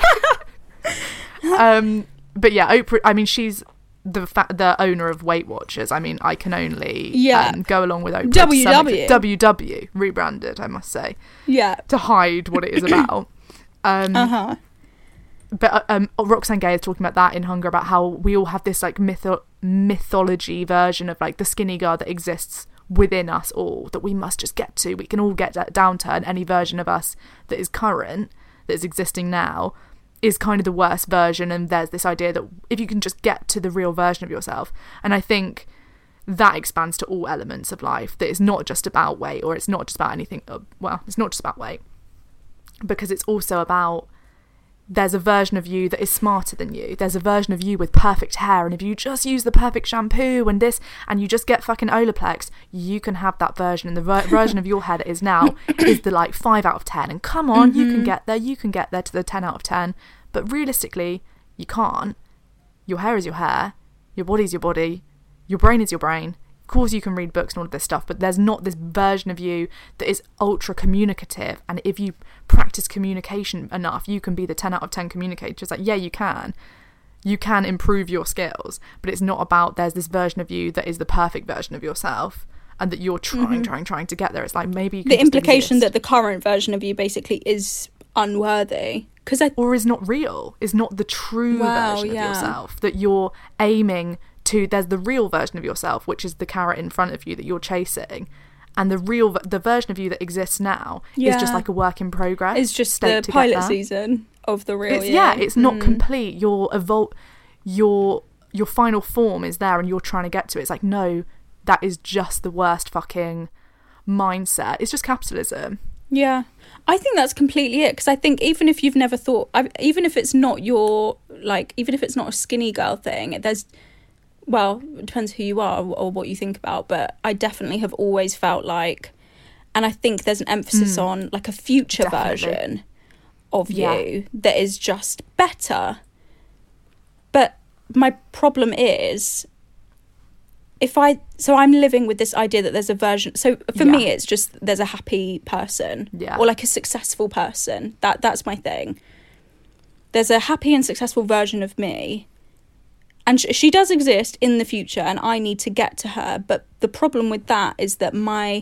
um, but yeah, Oprah. I mean, she's the fa- the owner of Weight Watchers. I mean, I can only Yeah. um, go along with Oprah. W to some W. extent. W W rebranded, I must say, Yeah. to hide what it is about. Um, Uh huh. but uh, um, Roxane Gay is talking about that in Hunger, about how we all have this like mytho- mythology version of like the skinny girl that exists within us all, that we must just get to. We can all get that down to, and any version of us that is current, that is existing now, is kind of the worst version. And there's this idea that if you can just get to the real version of yourself, and I think that expands to all elements of life, that it's not just about weight, or it's not just about anything. Uh, well, it's not just about weight, because it's also about, there's a version of you that is smarter than you. There's a version of you with perfect hair, and if you just use the perfect shampoo and this, and you just get fucking Olaplex, you can have that version. And the ver- version of your hair that is now is the like five out of ten. And come on, Mm-hmm. you can get there. You can get there to the ten out of ten. But realistically, you can't. Your hair is your hair. Your body's your body. Your brain is your brain. Of course you can read books and all of this stuff, but there's not this version of you that is ultra communicative, and if you practice communication enough, you can be the ten out of ten communicator. It's like, yeah, you can. You can improve your skills, but it's not about there's this version of you that is the perfect version of yourself, and that you're trying, Mm-hmm. trying, trying to get there. It's like, maybe you can The just implication exist. that the current version of you basically is unworthy. Because I or is not real, is not the true Wow, version yeah. of yourself that you're aiming to. There's the real version of yourself, which is the carrot in front of you that you're chasing, and the real the version of you that exists now Yeah. is just like a work in progress. it's just state the to get pilot there. season of the real It's, year. yeah, it's not Mm. complete. Your evol- your your final form is there, and you're trying to get to it. It's like, no, that is just the worst fucking mindset. It's just capitalism. Yeah, I think that's completely it. Because I think even if you've never thought, I, even if it's not your, like, even if it's not a skinny girl thing, there's, well, it depends who you are or, or what you think about. But I definitely have always felt like, and I think there's an emphasis Mm. on like a future Definitely. version of Yeah. you that is just better. But my problem is, if I, so I'm living with this idea that there's a version, so for Yeah. me it's just there's a happy person, Yeah. or like a successful person. That that's my thing. There's a happy and successful version of me, and sh- she does exist in the future, and I need to get to her. But the problem with that is that my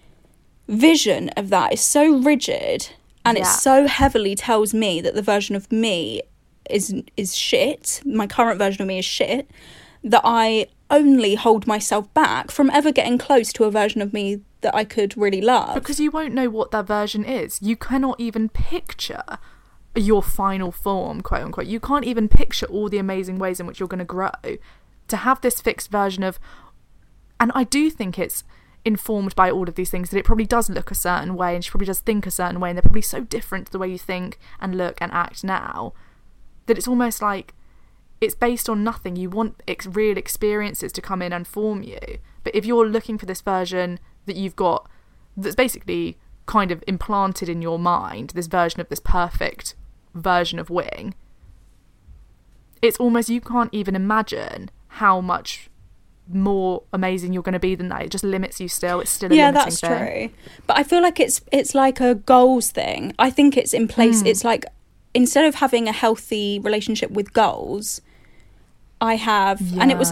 vision of that is so rigid, and it Yeah. so heavily tells me that the version of me is is shit. My current version of me is shit, that I only hold myself back from ever getting close to a version of me that I could really love. Because you won't know what that version is. You cannot even picture your final form, quote unquote. You can't even picture all the amazing ways in which you're going to grow. To have this fixed version of, and I do think it's informed by all of these things, that it probably does look a certain way, and she probably does think a certain way, and they're probably so different to the way you think and look and act now, that it's almost like it's based on nothing. You want ex- real experiences to come in and form you. But if you're looking for this version that you've got, that's basically kind of implanted in your mind, this version of this perfect version of Wing, it's almost, you can't even imagine how much more amazing you're going to be than that. It just limits you still. It's still a Yeah, limiting that's thing. true. But I feel like it's it's like a goals thing. I think it's in place. Hmm. It's like, instead of having a healthy relationship with goals, I have, and it was, Yeah.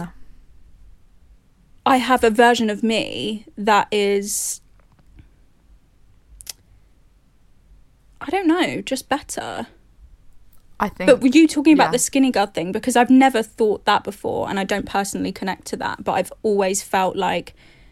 I have a version of me that is, I don't know, just better. I think. But were you talking about yeah. the skinny girl thing? Because I've never thought that before, and I don't personally connect to that, but I've always felt like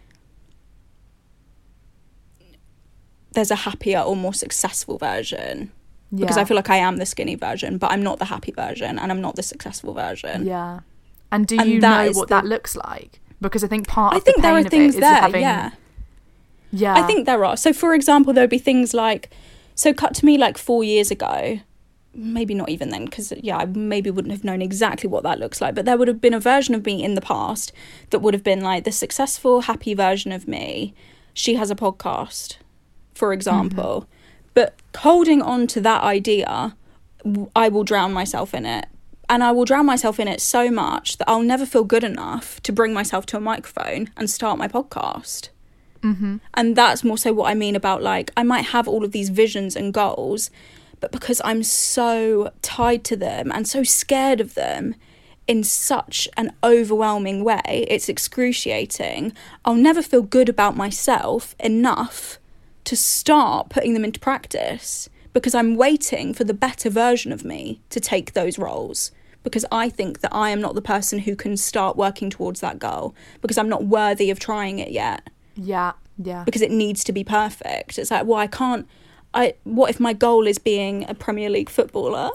there's a happier or more successful version. Yeah. Because I feel like I am the skinny version, but I'm not the happy version, and I'm not the successful version. Yeah. And do And you that know is what the- that looks like? Because I think part I of think the there pain are of things it is there, having... yeah. Yeah. I think there are. So, for example, there would be things like, so cut to me like four years ago, maybe not even then, because, yeah, I maybe wouldn't have known exactly what that looks like, but there would have been a version of me in the past that would have been like the successful, happy version of me. She has a podcast, for example. Mm-hmm. But holding on to that idea, I will drown myself in it. And I will drown myself in it so much that I'll never feel good enough to bring myself to a microphone and start my podcast. Mm-hmm. And that's more so what I mean about, like, I might have all of these visions and goals, but because I'm so tied to them and so scared of them in such an overwhelming way, it's excruciating. I'll never feel good about myself enough to start putting them into practice, because I'm waiting for the better version of me to take those roles, because I think that I am not the person who can start working towards that goal, because I'm not worthy of trying it yet. Yeah, yeah. Because it needs to be perfect. It's like, well, I can't... I. What if my goal is being a Premier League footballer?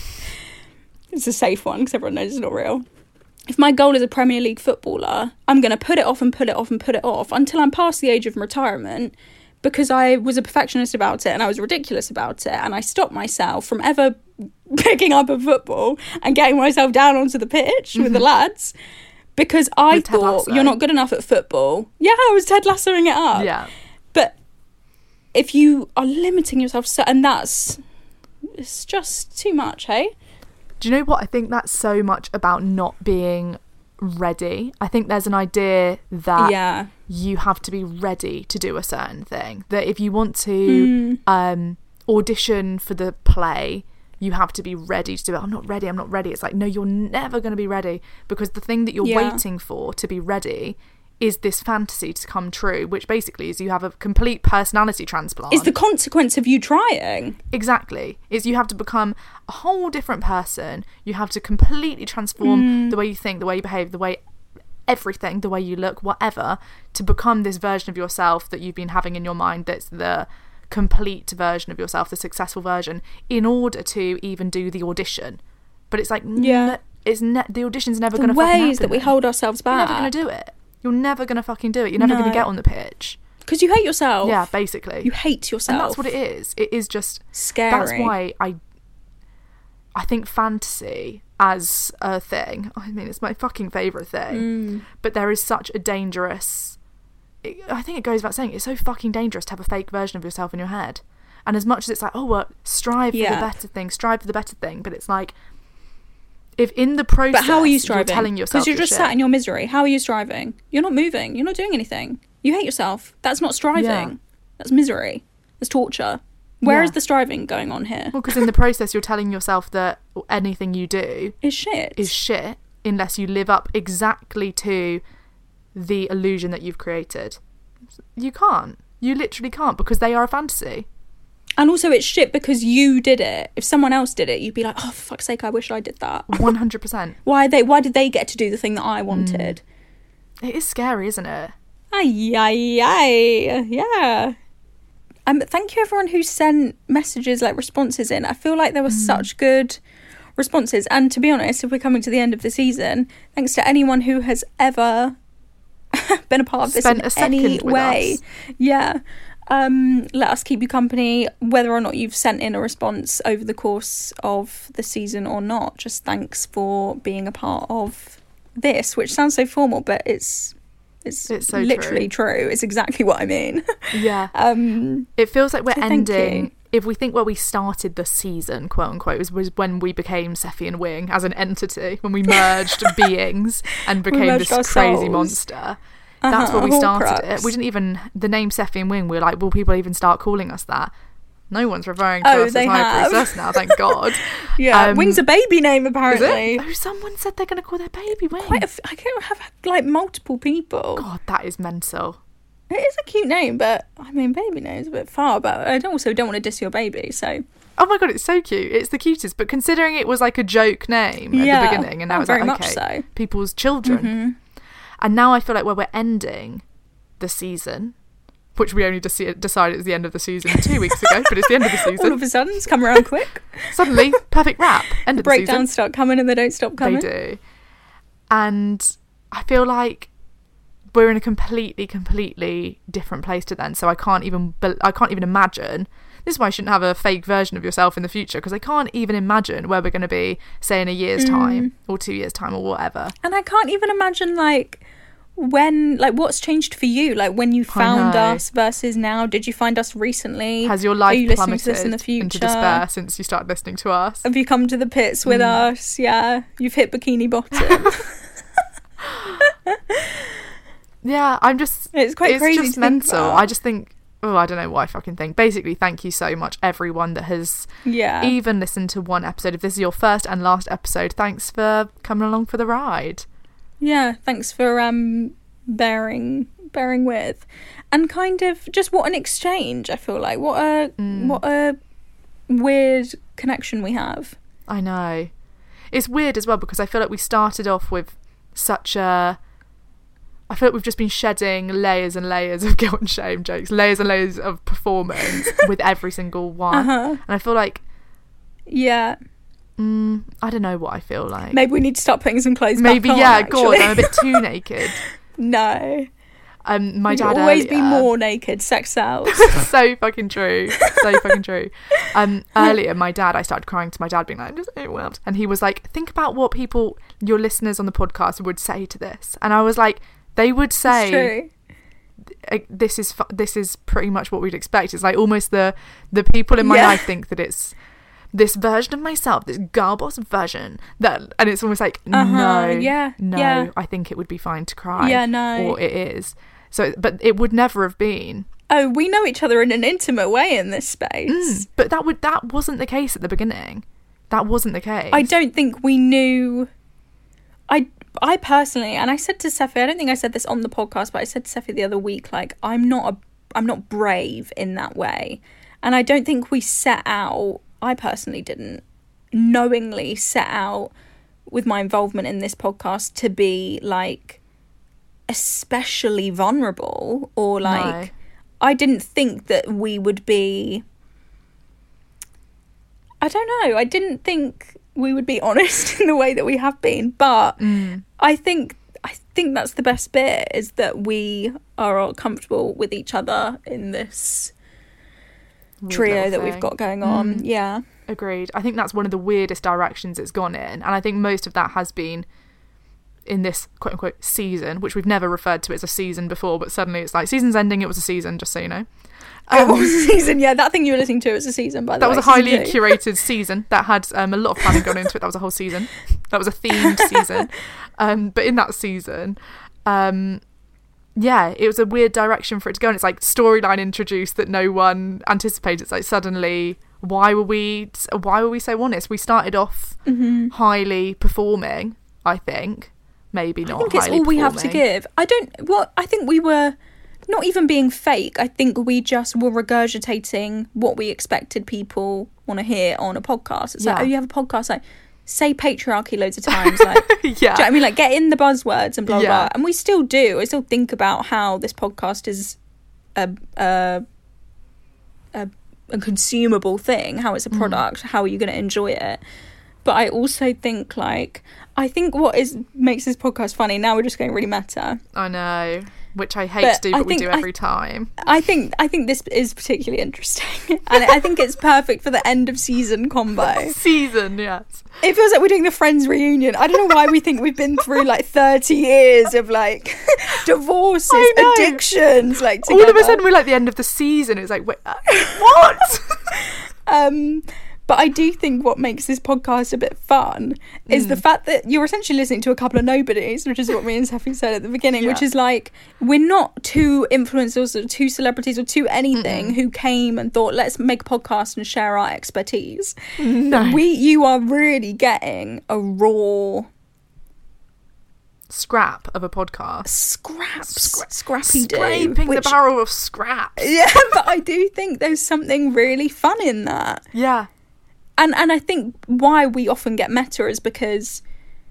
It's a safe one, because everyone knows it's not real. If my goal is a Premier League footballer, I'm going to put it off and put it off and put it off until I'm past the age of retirement, because I was a perfectionist about it and I was ridiculous about it, and I stopped myself from ever picking up a football and getting myself down onto the pitch mm-hmm. with the lads, because I with thought, you're not good enough at football. Yeah, I was Ted Lassoing it up. Yeah. But if you are limiting yourself, so, and that's, it's just too much, hey? Do you know what? I think that's so much about not being ready. I think there's an idea that yeah. you have to be ready to do a certain thing, that if you want to mm. um audition for the play, you have to be ready to do it. I'm not ready, I'm not ready. It's like, no, you're never going to be ready, because the thing that you're yeah. waiting for to be ready is this fantasy to come true, which basically is you have a complete personality transplant. It's the consequence of you trying. Exactly. Is you have to become a whole different person. You have to completely transform mm. the way you think, the way you behave, the way everything, the way you look, whatever, to become this version of yourself that you've been having in your mind that's the complete version of yourself, the successful version, in order to even do the audition. But it's like, yeah, n- it's ne- the audition's never going to fucking happen. The ways that we hold ourselves back. You're never going to do it. You're never going to fucking do it. You're never no. going to get on the pitch. Because you hate yourself. Yeah, basically. You hate yourself. And that's what it is. It is just... Scary. That's why I... I think fantasy as a thing... I mean, it's my fucking favourite thing. Mm. But there is such a dangerous... It, I think it goes without saying, it's so fucking dangerous to have a fake version of yourself in your head. And as much as it's like, oh, well, strive yeah. for the better thing, strive for the better thing. But it's like... If in the process, but how are you striving? You're telling yourself because you're just shit. sat in your misery. How are you striving? You're not moving. You're not doing anything. You hate yourself. That's not striving. Yeah. That's misery. That's torture. Where yeah. is the striving going on here? Well, because in the process, you're telling yourself that anything you do is shit. Is shit unless you live up exactly to the illusion that you've created. You can't. You literally can't, because they are a fantasy. And also it's shit because you did it. If someone else did it, you'd be like, oh, for fuck's sake, I wish I did that. one hundred percent. Why they? Why did they get to do the thing that I wanted? Mm. It is scary, isn't it? Ay, ay, ay. Yeah. Um, thank you everyone who sent messages, like responses in. I feel like there were mm. such good responses. And to be honest, if we're coming to the end of the season, thanks to anyone who has ever been a part of this Spent in a second any with way. Us. Yeah. Um, let us keep you company, whether or not you've sent in a response over the course of the season or not. Just thanks for being a part of this, which sounds so formal, but it's it's, it's so literally true. true. It's exactly what I mean. Yeah. um, it feels like we're so ending... If we think where we started the season, quote unquote, was, was when we became Sephi and Wing as an entity, when we merged beings and became this ourselves. crazy monster. That's uh-huh, where we started Horcrux. it. We didn't even... The name Sephi and Wing, we were like, will people even start calling us that? No one's referring to oh, us they as High have. Priestess now, thank God. yeah, um, Wing's a baby name, apparently. Oh, someone said they're going to call their baby Wing. Quite a f- I can't have, like, multiple people. God, that is mental. It is a cute name, but, I mean, baby name's a bit far, but I also don't want to diss your baby, so... Oh my god, it's so cute. It's the cutest. But considering it was like a joke name at Yeah. the beginning, and now Oh, it's very like, much okay, so. people's children. Mm-hmm. And now I feel like where we're ending the season, which we only just decided is the end of the season two weeks ago, but it's the end of the season. All of a sudden, it's come around quick. Suddenly, perfect wrap. End of the season. Breakdowns start coming and they don't stop coming. They do. And I feel like we're in a completely, completely different place to then. So I can't even, be- I can't even imagine. This is why you shouldn't have a fake version of yourself in the future, because I can't even imagine where we're going to be, say, in a year's Mm. time or two years' time or whatever. And I can't even imagine, like, when, like, what's changed for you? Like, when you found know. us versus now. Did you find us recently? Has your Are life you listening plummeted to this in the future? into despair since you started listening to us? Have you come to the pits with Mm. us? Yeah. You've hit bikini bottom. Yeah, I'm just... It's quite crazy It's just to think mental. about. I just think... Oh, I don't know what I fucking think. Basically, thank you so much, everyone that has Yeah. even listened to one episode. If this is your first and last episode, thanks for coming along for the ride. Yeah, thanks for um bearing bearing with. And kind of just what an exchange, I feel like. What a Mm. what a weird connection we have. I know. It's weird as well because I feel like we started off with such a... I feel like we've just been shedding layers and layers of guilt and shame jokes, layers and layers of performance with every single one. Uh-huh. And I feel like, Yeah. mm, I don't know what I feel like. Maybe we need to start putting some clothes Maybe, back on, yeah, God, actually. I'm a bit too naked. No. Um, my You dad can always be earlier- more naked. Sex sells. So fucking true. So fucking true. Um, earlier, my dad, I started crying to my dad, being like, "I'm just overwhelmed," and he was like, "Think about what people, your listeners on the podcast, would say to this," and I was like, they would It's say, true. uh, "This is fu- this is pretty much what we'd expect." It's like almost the the people in my Yeah. life think that it's this version of myself, this girl boss version, that, and it's almost like, Uh-huh, no, yeah, no, yeah. I think it would be fine to cry, Yeah, no. or it is. So, but it would never have been. Oh, we know each other in an intimate way in this space. Mm, but that would that wasn't the case at the beginning. That wasn't the case. I don't think we knew. I I personally, and I said to Seffi, I don't think I said this on the podcast, but I said to Seffi the other week, like, I'm not a, I'm not brave in that way, and I don't think we set out. I personally didn't knowingly set out with my involvement in this podcast to be like especially vulnerable or like. No. I didn't think that we would be. I don't know. I didn't think we would be honest in the way that we have been, but Mm. I think I think that's the best bit, is that we are all comfortable with each other in this Weird trio little that we've thing. got going on. Mm. Yeah. Agreed. I think that's one of the weirdest directions it's gone in, and I think most of that has been in this quote unquote season, which we've never referred to as a season before, but suddenly it's like season's ending, it was a season, just so you know. It was a season, yeah. That thing you were listening to was a season, by the That way. was a highly season two. curated season that had um, a lot of planning gone into it. That was a whole season. That was a themed season. Um, but in that season, um, yeah, it was a weird direction for it to go. And it's like storyline introduced that no one anticipated. It's like suddenly, why were we, why were we so honest? We started off Mm-hmm. highly performing, I think. Maybe not I think it's highly all we have to performing. give. I don't. Well, I think we were not even being fake. I think we just were regurgitating what we expected people want to hear on a podcast. It's Yeah. like, oh, you have a podcast, like say patriarchy loads of times, like Yeah. do you know what I mean? Like get in the buzzwords and blah blah. Yeah. blah. And we still do. I still think about how this podcast is a a a, a consumable thing. How it's a product. How are you going to enjoy it? But I also think like I think what is makes this podcast funny. Now we're just going really meta. I know, which I hate But to do, I but we think do I- every time. I think I think this is particularly interesting, and I think it's perfect for the end of season combo. Season, yes. It feels like we're doing the Friends reunion. I don't know why we think we've been through like thirty years of like divorces, I know. addictions, like together. All of a sudden, we're like the end of the season. It's like, wait, uh, what? Um, but I do think what makes this podcast a bit fun is Mm. the fact that you're essentially listening to a couple of nobodies, which is what me and Seffi said at the beginning, which Yeah. is like, we're not two influencers or two celebrities or two anything Mm-mm. who came and thought, let's make a podcast and share our expertise. No. We, you are really getting a raw Scrap of a podcast. scraps, Scra- scrappy do. Scraping which- the barrel of scraps. Yeah, but I do think there's something really fun in that. Yeah. And and I think why we often get meta is because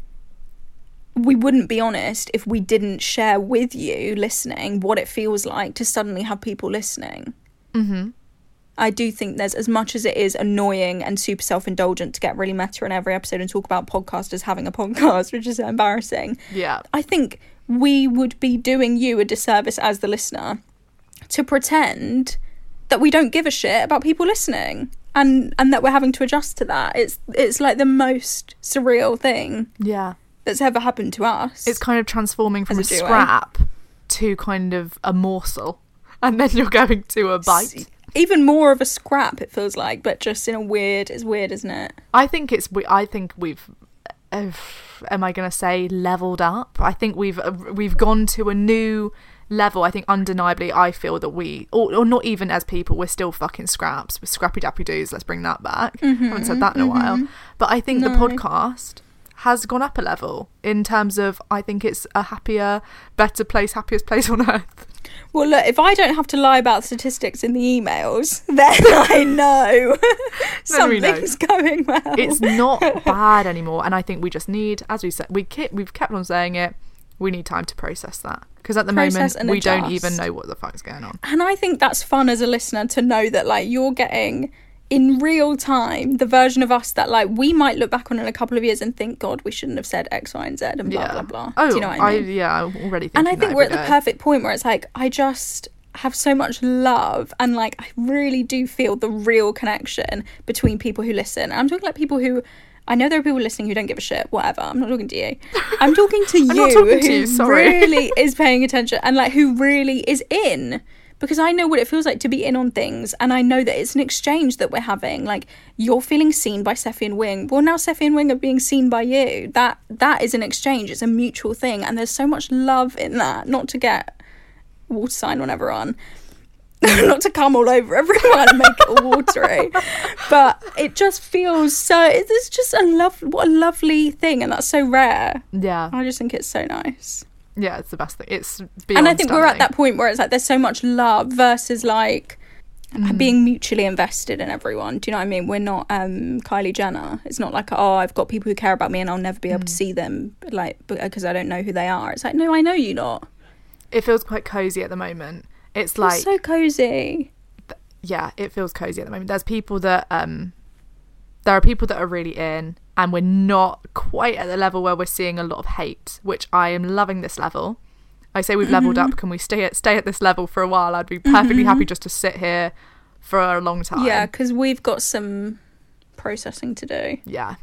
we wouldn't be honest if we didn't share with you listening what it feels like to suddenly have people listening. Mm-hmm. I do think there's, as much as it is annoying and super self-indulgent to get really meta in every episode and talk about podcasters having a podcast, which is so embarrassing. Yeah. I think we would be doing you a disservice as the listener to pretend that we don't give a shit about people listening and, and that we're having to adjust to that. It's it's like the most surreal thing Yeah. that's ever happened to us. It's kind of transforming from a, As a duo. scrap to kind of a morsel. And then you're going to a bite. Even more of a scrap, it feels like, but just in a weird, it's weird, isn't it? I think it's, we- I think we've, uh, am I going to say leveled up? I think we've, uh, we've gone to a new level. I think undeniably, I feel that we, or, or not even as people, we're still fucking scraps. We're scrappy dappy doos. Let's bring that back. Mm-hmm, I haven't said that in mm-hmm. a while. But I think No. the podcast has gone up a level in terms of, I think it's a happier, better place, happiest place on earth. Well, look, if I don't have to lie about statistics in the emails, then I know Then we know. something's going well. It's not bad anymore, and I think we just need, as we said, we keep, we've kept on saying it, we need time to process that, because at the Process moment and we adjust. don't even know what the fuck's going on. And I think that's fun as a listener to know that, like, you're getting in real time the version of us that, like, we might look back on in a couple of years and think, God, we shouldn't have said X, Y, and Z and blah, Yeah. blah, blah. Oh, Do you know what I mean? yeah, I'm already thinking And I think that we're at every the day. perfect point where it's like, I just have so much love and, like, I really do feel the real connection between people who listen. And I'm talking like people who, I know there are people listening who don't give a shit, whatever. I'm not talking to you. I'm talking to I'm you not talking to who you, sorry. really is paying attention and, like, who really is in. Because I know what it feels like to be in on things, and I know that it's an exchange that we're having. Like, you're feeling seen by Seffi and Wing. Well, now Seffi and Wing are being seen by you. That that is an exchange. It's a mutual thing, and there's so much love in that. Not to get water sign on everyone, not to come all over everyone and make it all watery, but it just feels so. It's just a love. What a lovely thing, and that's so rare. Yeah, I just think it's so nice. yeah, it's the best thing. It's beyond And I think we're at stunning. that point where it's like there's so much love versus like Mm. being mutually invested in everyone. Do you know what I mean? We're not um Kylie Jenner. It's not like, oh, I've got people who care about me and I'll never be able Mm. to see them, like, because I don't know who they are. It's like, no, I know you not. It feels quite cozy at the moment. It's It's like, so cozy. yeah, it feels cozy at the moment. There's people that um there are people that are really in, and we're not quite at the level where we're seeing a lot of hate, which I am loving this level. I say we've leveled Mm-hmm. up. Can we stay at stay at this level for a while? I'd be perfectly happy just to sit here for a long time. Yeah, because we've got some processing to do. Yeah.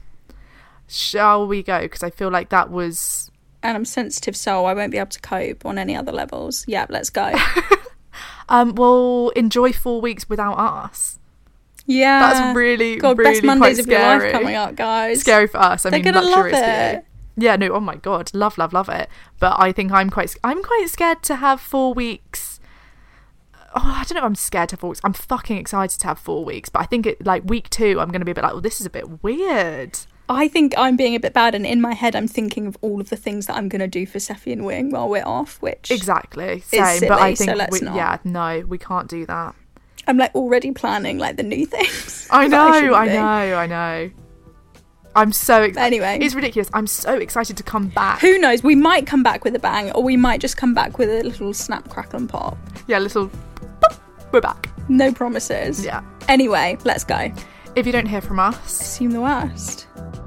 Shall we go? Because I feel like that was And I'm sensitive soul. I won't be able to cope on any other levels. Yeah, let's go. um we'll enjoy four weeks without us. Yeah. That's really, God, really best Mondays quite of your life scary. coming up, guys. Scary for us. I They're mean, gonna love luxuriously. it. Yeah, no, oh my god, love, love, love it. But I think I'm quite, I'm quite scared to have four weeks. Oh, I don't know if I'm scared to have four weeks. I'm fucking excited to have four weeks. But I think it, like, week two, I'm going to be a bit like, well, this is a bit weird. I think I'm being a bit bad, and in my head I'm thinking of all of the things that I'm going to do for Seffi and Wing while we're off, which Exactly, same. silly, but I so think, let's we, not. yeah, no, we can't do that. I'm like already planning like the new things. I that know, shouldn't I be. know, I know. I'm so excited. Anyway. It's ridiculous. I'm so excited to come back. Who knows? We might come back with a bang, or we might just come back with a little snap, crackle, and pop. Yeah, little, boop, we're back. No promises. Yeah. Anyway, let's go. If you don't hear from us, Assume the worst.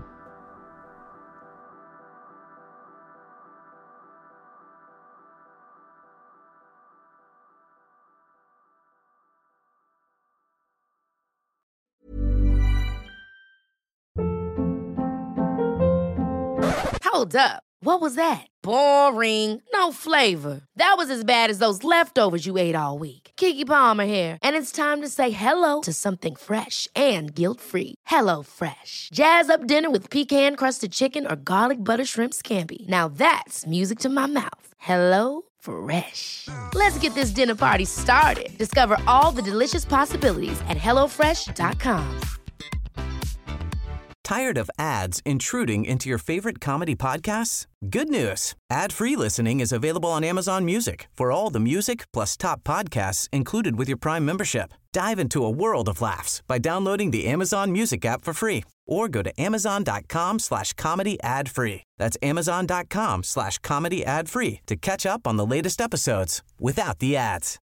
Hold up. What was that? Boring. No flavor. That was as bad as those leftovers you ate all week. Keke Palmer here, and it's time to say hello to something fresh and guilt-free. Hello Fresh. Jazz up dinner with pecan-crusted chicken or garlic butter shrimp scampi. Now that's music to my mouth. Hello Fresh. Let's get this dinner party started. Discover all the delicious possibilities at hello fresh dot com. Tired of ads intruding into your favorite comedy podcasts? Good news. Ad-free listening is available on Amazon Music for all the music plus top podcasts included with your Prime membership. Dive into a world of laughs by downloading the Amazon Music app for free or go to amazon.com slash comedy ad free. That's amazon.com slash comedy ad free to catch up on the latest episodes without the ads.